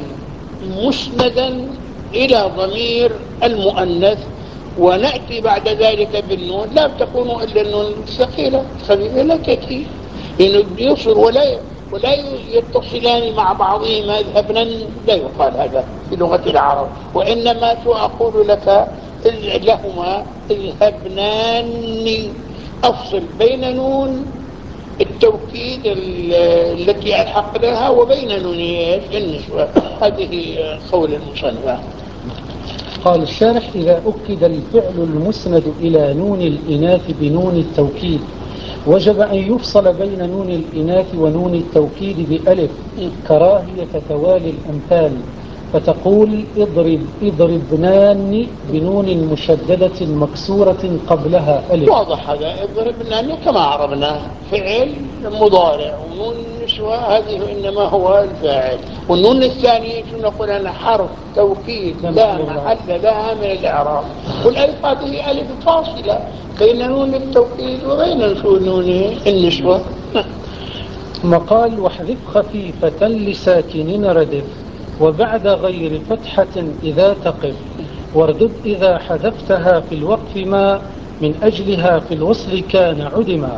مسندا إلى ضمير المؤنث ونأتي بعد ذلك بالنون، لا تكون إلا النون الثقيلة الخفيفة لا تأتي، لأنه يصر ولا ولا يتصلان مع بعضهما. اذهبنا لا يقال هذا في لغة العرب، وإنما شو أقول لك لهما اذهبنان، أفصل بين نون التوكيد التي ألحقناها وبين نونيات النسوة. هذه قول المصنف. قال الشارح: إذا أكد الفعل المسند إلى نون الإناث بنون التوكيد وجب أن يفصل بين نون الإناث ونون التوكيد بألف كراهية توالي الأمثال، فتقول اضرب اضربنان بنون مشددة مكسورة قبلها ألف. واضح هذا، اضربنان كما عرفنا فعل مضارع، ونون النسوة هذه إنما هو الفاعل، والنون الثانية شو نقول أنا حرف توكيد لا محل لها من الإعراب، والألف هذه ألف فاصلة بين نون التوكيد وبين نون النسوة. ثم قال: واحذف خفيفة لساكن ردف وبعد غير فتحة إذا تقف، واردد إذا حذفتها في الوقف ما من أجلها في الوصل كان عدما،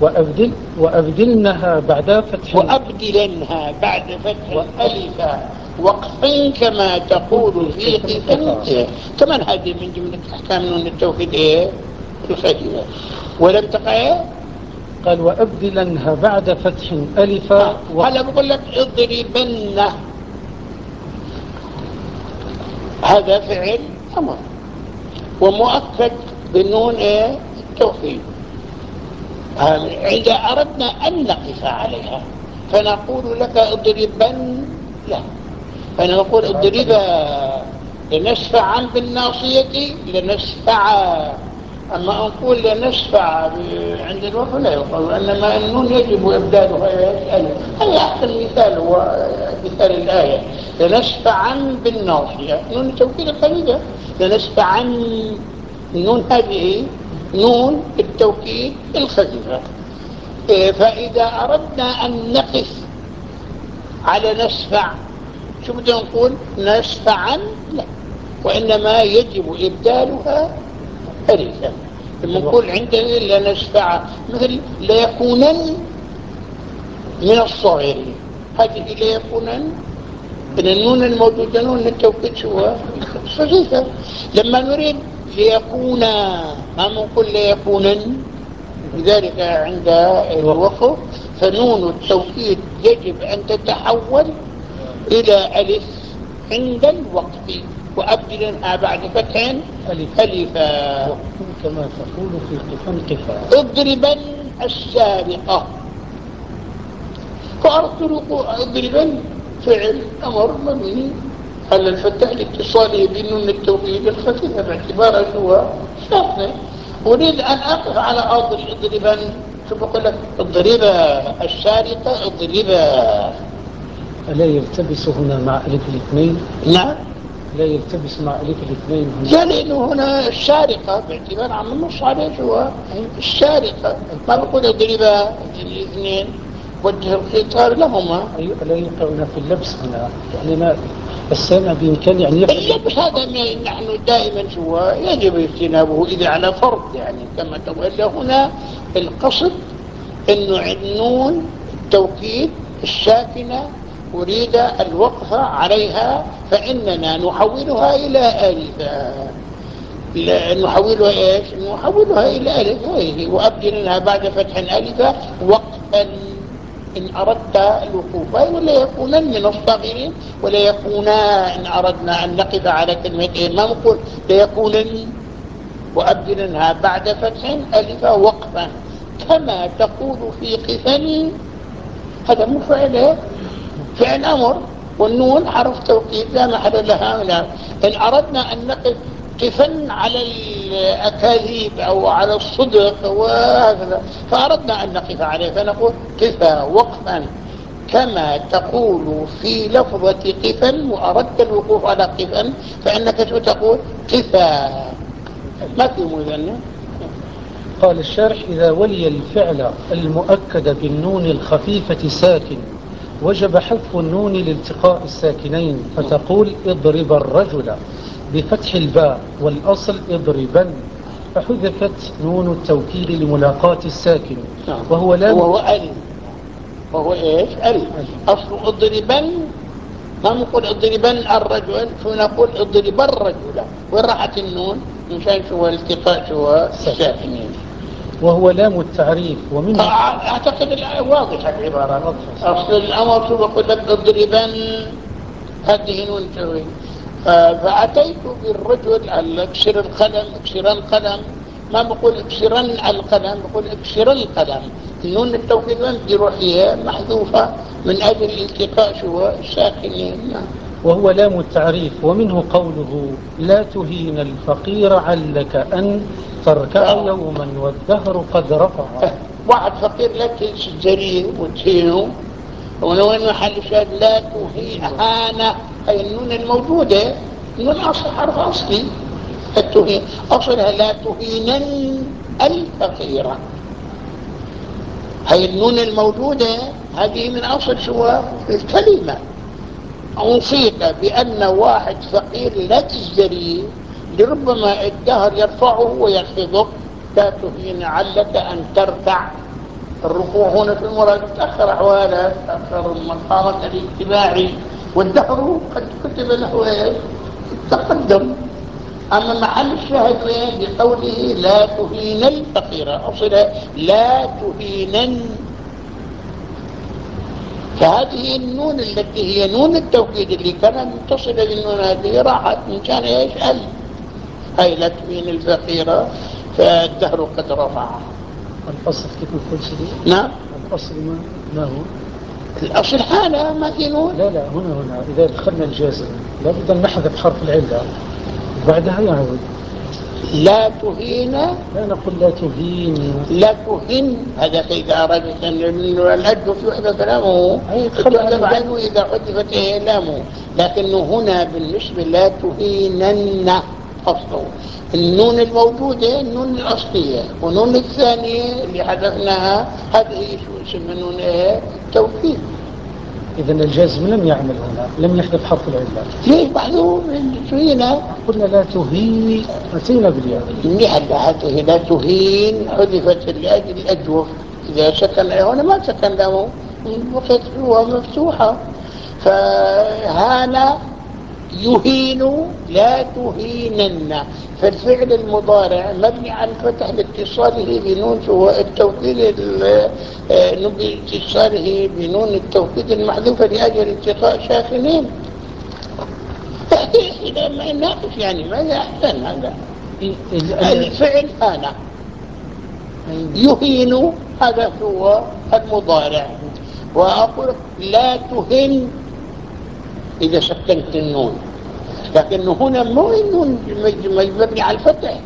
وأبدل وأبدلنها بعد فتح وأبدلنها بعد فتح الألف وقف كما تقول في قفا. كمان هذه من جملة أحكام نون التوكيد إيه الخفيفة. ولم تقع إيه؟ قال وأبدلنها بعد فتح ألفا. هلا بقول لك اضربن، هذا فعل أمر ومؤكد بالنون إيه التوكيد. إذا أردنا أن نقف عليها فنقول لك اضربن، لا، فنقول اضربا لنشفعا بالناصية لنشفع. أما أقول لنشفع عند الوقت لا يقول، إنما النون يجب إبدالها ألف. هذا أحسن مثال هو مثال الآية لنشفعا بالناصية، نون التوكيد الخليجة لنشفعا. النون هذه نون التوكيد الخفيفة. فإذا أردنا أن نقف على نشفع شو بدنا نقول؟ نشفعا لا، وإنما يجب إبدالها ألفا. لما نقول عندنا لا نشفع مثل ليكونن من الصاغرين، هذه ليكونن من النون الموجودة نون التوكيد شو خفيفة. لما نريد ليكون ما نقول ليكونن، لذلك عند الوقف فنون التوكيد يجب أن تتحول إلى ألف عند الوقف، وأبدلنها بعد فتح ألفا كما تقول في قفا قفا. اضربن السارقة، فأردت اضربن فعل أمر مبني على الفتح لاتصاله بنون التوكيد الخفيفة باعتبارها هو ساكنة. أريد أن أقف على أرض اضربن، شو بقول لك؟ اضربا السارقة اضربا. ألا يلتبس هنا مع ألف الاثنين؟ نعم لا يلتبس مع ألف الاثنين هنا. لا، لأنه هنا السارقة باعتبار عم النص عليه شو السارقة، ما بقول اضربا الاثنين، وجه الخطاب لهما. أيوة لا يوقعنا في اللبس هنا، يعني ما السامع بإمكان يعني يفعل اللبس هذا نحن دائما شو يجب اجتنابه إذا على فرض، يعني كما تقول هنا القصد إنه النون التوكيد الساكنة أريد الوقف عليها فإننا نحولها إلى ألفا. نحولها إيش؟ نحولها إلى ألف هذه، وأبدلنها بعد فتح ألفا وقفا إن أردت الوقوف، ولا يكونن من الصاغرين، ولا يكونا إن أردنا أن نقف على كلمة إيه ما نقول ليكونن، وأبدلنها بعد فتح ألفا وقفا كما تقول في قفا. هذا مو فعل فعل أمر، والنون حرف توكيد لا محل لها من. إن أردنا أن نقف قفا على الأكاذيب أو على الصدق وهكذا، فأردنا أن نقف عليه فنقول قفا وقفا كما تقول في لفظة قفا، وأردت الوقوف على قفا فإنك تقول قفا، ما في مذنب. قال الشارح إذا ولي الفعل المؤكد بالنون الخفيفة ساكن وجب حذف النون لالتقاء الساكنين، فتقول اضرب الرجل بفتح الباء والأصل اضربن، فحذفت نون التوكيد لملاقاة الساكن وهو لا وهو أل، وهو إيش أل. أصل اضربن ما نقول اضربن الرجل، فنقول اضرب الرجل، وين راحت النون مشان شو الالتقاء شو الساكنين، وهو لام التعريف. ومنه أعتقد واضحة العبارة. أصل الأمر شو بقول لك اضربن هذه نون توي. فأتيت بالرجل اكسر القلم، اكسر القلم، ما بقول اكسرن القلم، بقول اكسر القلم. النون التوكيد بروحية محذوفة من أجل الالتقاء شو الساكنين. وهو لام التعريف. ومنه قوله لا تهين الفقير علك أن تركع يوما والدهر قد رفع. واحد فقير لا تجريه وتهينه، ولو انه حل شاد لا تهين هانة، هي النون الموجودة، النون اصل حرف اصلي التهين، اصلها لا تهينن الفقيرة، هي النون الموجودة هذه من اصل شو الكلمة. أوصيك بأن واحد فقير لا تزدريه، لربما الدهر يرفعه ويخفضه، لا تهين علك أن تركع. الركوع هنا في المراد تأخر أحوالها، تأخر المقامة الاجتماعي والدهر قد كتب له التقدم. أما محل الشاهد بقوله لا تهين الفقير، أصل لا تهينن، فهذه النون التي هي نون التوكيد اللي كانت متصلة بالنون هذه راحت من كان يسأل هاي لا تهين الفقيرة، فالدهر قد رفعها. الأصل كيف نقول سيدي؟ نعم الأصل ما, ما هو؟ الأصل حالة ما في نون. لا لا هنا هنا إذا دخلنا الجازم لابد أن نحذف حرف العلة بعدها يعود. لا تهين، لا نقول لا تهين، لا تهن، هذا إذا أردت أن الأجوف يحدث لامه تحدث عنه إذا حدثت لامه، لكنه هنا بالنسبة لا تهينن أصله النون الموجودة النون الأصلية، ونون الثانية اللي حدثناها هذه شو اسمها نون توكيد. إذن الجازم لم يعمل هنا، لم يحذف حرف العلة. ليه محذوف؟ هنا قلنا لا تهين، أتينا بالياء. هذه لا تهين حذفت لأجل الأجوف، إذا سكن هنا ما سكن له وقت هو مفتوحة، فهانا يهين لا تهينن، فالفعل المضارع مبني على الفتح لاتصاله بنون التوكيد، اتصاله بنون التوكيد المحذوفة لأجل التقاء ساكنين. إذا ما ناقش يعني ماذا أحسن هذا الفعل هانا يهين، هذا هو المضارع. وأقول لا تهن إذا سكنت النون، لكن هنا مو النون مبني على الفتح.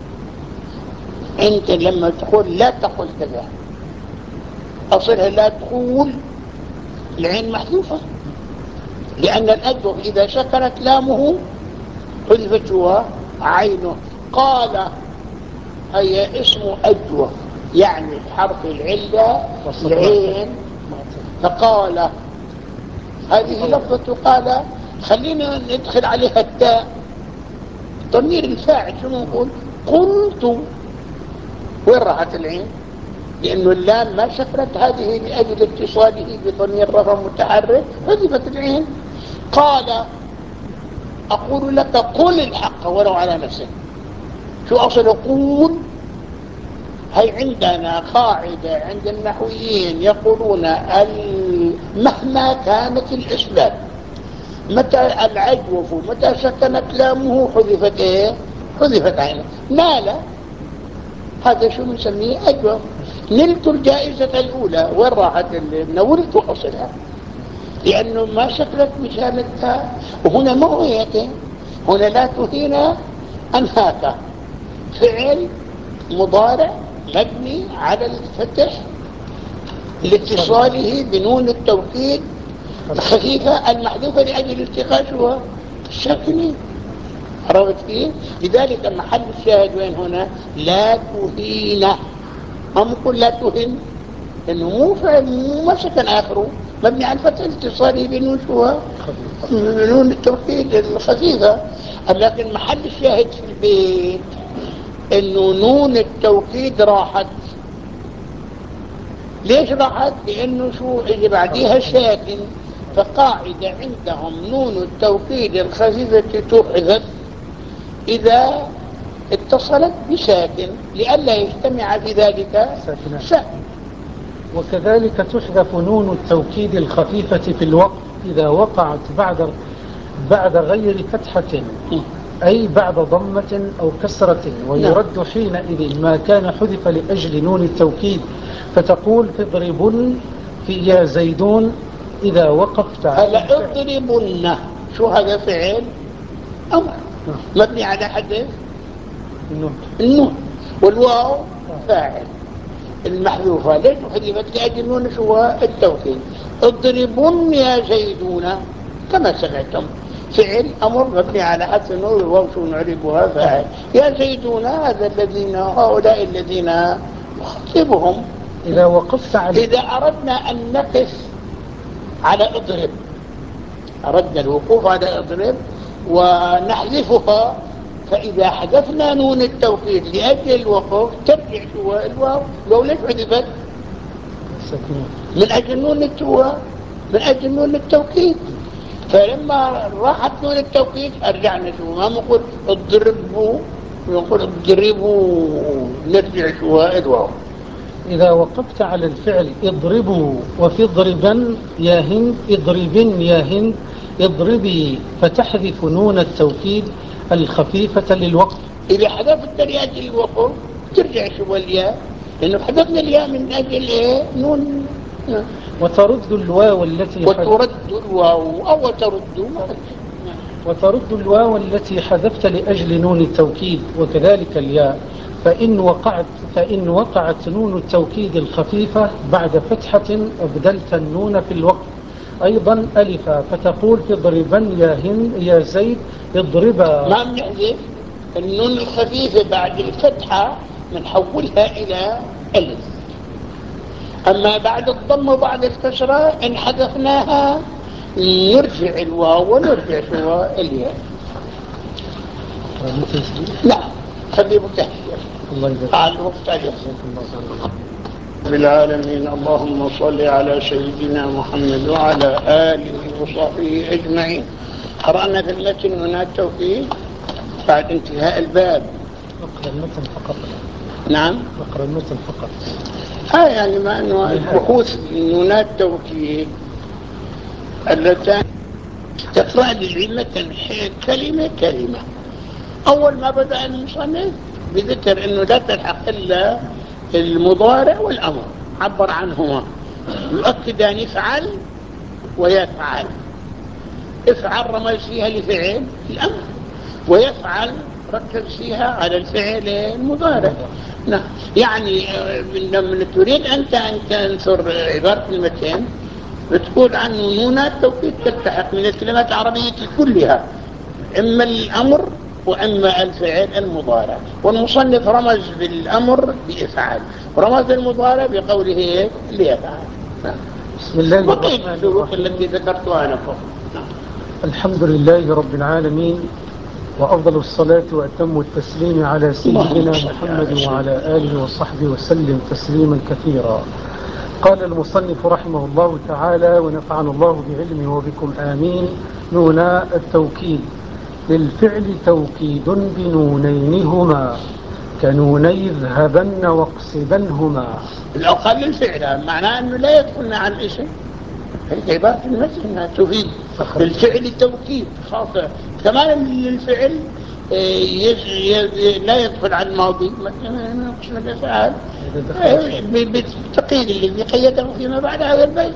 أنت لما تقول لا تقول كذا أصلها لا تقول، العين محذوفة، لأن الأجوف إذا سكنت لامه حذفت هو عينه. قال هي اسم أجوف، يعني حرف العلة العين، فقال هذه لفظة قال. خلينا ندخل عليها التاء، ضمير الفاعل شنو نقول؟ قلت، وين راحت العين؟ لأنه اللام ما سكنت هذه لأجل اتصاله بضمير رفع متحرك، حذفت العين. قال أقول لك قل الحق ولو على نفسك. شو أصل قول؟ هي عندنا قاعدة عند النحويين يقولون مهما كانت الأسباب، متى العجوف متى سكنت لامه حذفت ايه؟ حذفت عينه. نال، هذا شو نسميه؟ أجوف. نلت الجائزة الأولى، وين راحت؟ نولت أصلها لأنه ما شكلت مثالتها. وهنا ما هو هيك، هنا لا تهين أنهاك، فعل مضارع مبني على الفتح لاتصاله بنون التوكيد الخفيفة المحذوفة لأجل التقاء شو الساكنين. عرفت كيف؟ لذلك محل الشاهد وين هنا؟ لا تهين. ما نقول لا تهن، انه مو فعل مو سكن اخره، مبني على الفتح الاتصالي بنون شو بنون التوكيد الخفيفة. لكن محل الشاهد في البيت انه نون التوكيد راحت. ليش راحت؟ لانه شو اللي بعديها ساكن، فقاعدة عندهم نون التوكيد الخفيفة تحذف إذا اتصلت بساكن لئلا يجتمع في ذلك ساكن. وكذلك تحذف نون التوكيد الخفيفة في الوقف إذا وقعت بعد بعد غير فتحة، أي بعد ضمة أو كسرة، ويرد حينئذ ما كان حذف لأجل نون التوكيد، فتقول تضربن في يا زيدون إذا وقفت على هلا اضربن، شو هذا؟ فعل أمر مبني على حذف النون، والواو فاعل المحذوفة. ليش حذفت؟ لأجل نون شو التوكيد. اضربن يا زيدون كما سمعتم، فعل أمر مبني على حذف النون، والواو شو نعربها فاعل. يا زيدون هذا الذين هؤلاء الذين نخاطبهم. إذا وقفت على إذا أردنا أن نقف على اضرب، أردنا الوقوف على اضرب ونحذفها، فإذا حذفنا نون التوكيد لأجل الوقوف ترجع شو الواو. الواو ليش حذفت؟ من أجل نون التوى، من أجل نون التوكيد. فلما راحت نون التوكيد أرجعنا شو ما نقول اضربوا، نقول اضربوا نرجع شو الواو. إذا وقفت على الفعل اضربوا وفي اضربا يا هند، اضربن يا هند، اضربي، فتحذف نون التوكيد الخفيفة للوقف. إذا حذفت الياء للوقف ترجع شو الياء، لأنه حذفنا الياء من أجل إيه؟ نون. وترد الواو التي وترد الواو أو ترد وترد الواو التي حذفت لأجل نون التوكيد، وكذلك الياء. فإن وقعت فإن وقعت نون التوكيد الخفيفة بعد فتحة أبدلت النون في الوقف أيضا ألفا، فتقول اضربا يا هند يا زيد اضربا. ما بنحذف النون الخفيفة بعد الفتحة بنحولها إلى ألف. أما بعد الضم وبعد الكسرة إن حذفناها نرجع الواو ونرجع شو الياء. لا خليه متهيئ. الله يبارك. على الوقت أجل. بالعالمين. اللهم صل على سيدنا محمد وعلى آله وصحبه أجمعين. قرأنا في المتن هنا التوكيد بعد انتهاء الباب. اقرأ المتن فقط. نعم اقرأ المتن فقط. ها يعني ما أنه بحوث نونات التوكيد اللتان تقرأ للعلمة كلمة كلمة. أول ما بدأ المصنف بذكر أنه لا تلحق إلا المضارع والأمر، عبر عنهما يؤكدان يفعل ويفعل. افعل رمز فيها لفعل الأمر، ويفعل ركز فيها على الفعل المضارع. نعم يعني لما تريد أنت أن تنثر عبارة المتن بتقول عنه نونات توكيد تلتحق من الكلمات العربية كلها، إما الأمر وإما الفعل المضارع. والمصنف رمز بالأمر بإفعال، ورمز المضارع بقوله ليفعل. بسم الله الرحمن الشروط الرحيم. التي ذكرتها لكم. الحمد لله رب العالمين، وأفضل الصلاة وأتم التسليم على سيدنا محمد وعلى آله وصحبه وسلم تسليما كثيرا. قال المصنف رحمه الله تعالى ونفعنا الله بعلمه وبكم آمين. نونا التوكيد للفعل توكيد بنونين هما كنوني اذهبن واقصدنهما. الأقل الفعل معناه أنه لا يدخلنا على الاسم. هي عبارة المثل أنها تفيد الفعل توكيد خاصة. كمان الفعل لا يدخل على الماضي مثلا قسم الأفعال بالتقييد الذي قيده فيما بعد هذا البيت.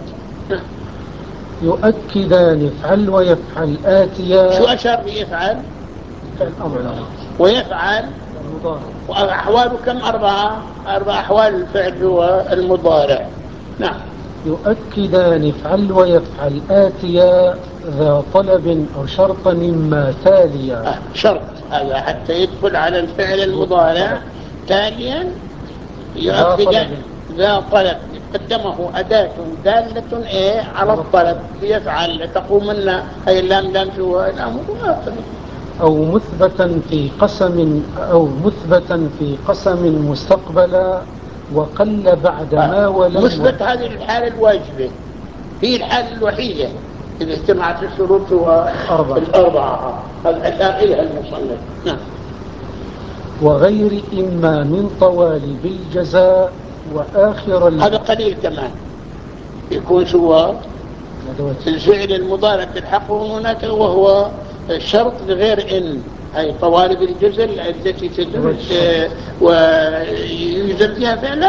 يؤكدان يفعل ويفعل آتيا. شو أشار بيفعل؟ الأمر ويفعل المضارع. وأحواله كم؟ أربعة أربع أحوال الفعل هو المضارع. نعم. يؤكدان يفعل ويفعل آتيا ذا طلب أو شرط مما تاليا. آه شرط هذا حتى يدخل على الفعل المضارع تاليا. يؤكدان ذا طلب قدمه أداة دالة إيه على الطلب ليفعل تقومن أي اللام لام شو الأمر. أو مثبتا في قسم أو مثبتا في قسم مستقبلا وقل بعد ما ولم. مثبت هذه الحالة الواجبة، هي الحالة الوحيدة إذا اجتمعت الشروط الأربعة الآن إلها المصنف. نعم. وغير إما من طوال بالجزاء وآخر هذا قليل كمان يكون شو الفعل المضارع تلحقه هناك، وهو الشرط لغير إن أي طوالب الجزل التي تدرس ويوجد فيها فعلا.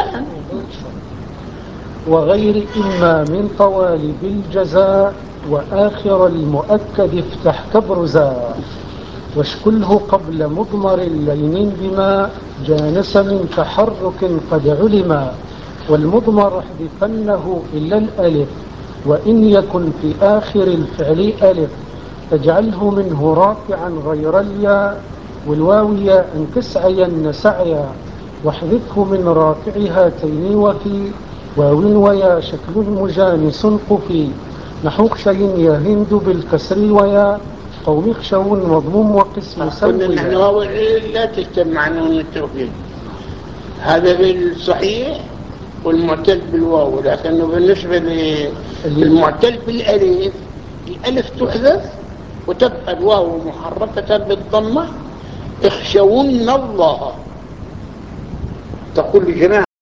وغير إما من طوالب الجزاء وآخر المؤكد افتح كبرزا واشكله قبل مضمر اللين بما جانس من تحرك قد علما. والمضمر احذفنه إلا الألف وإن يكن في آخر الفعل ألف تجعله منه رافعا غير الياء والواوية أن تسعين سعيا واحذفه من رافع هاتين وفي واو ويا شكل مجانس قفي نحو خشي يا هند بالكسر ويا قوم خشو مضموم وقسم سويا. قلنا نحن واو لا تجتمع نون التوكيد، هذا بالصحيح والمعتل بالواو، لكنه بالنسبة للمعتل بالألف الألف تحذف وتبقى الواو محركة بالضمة. اخشون الله، تقول لجماعة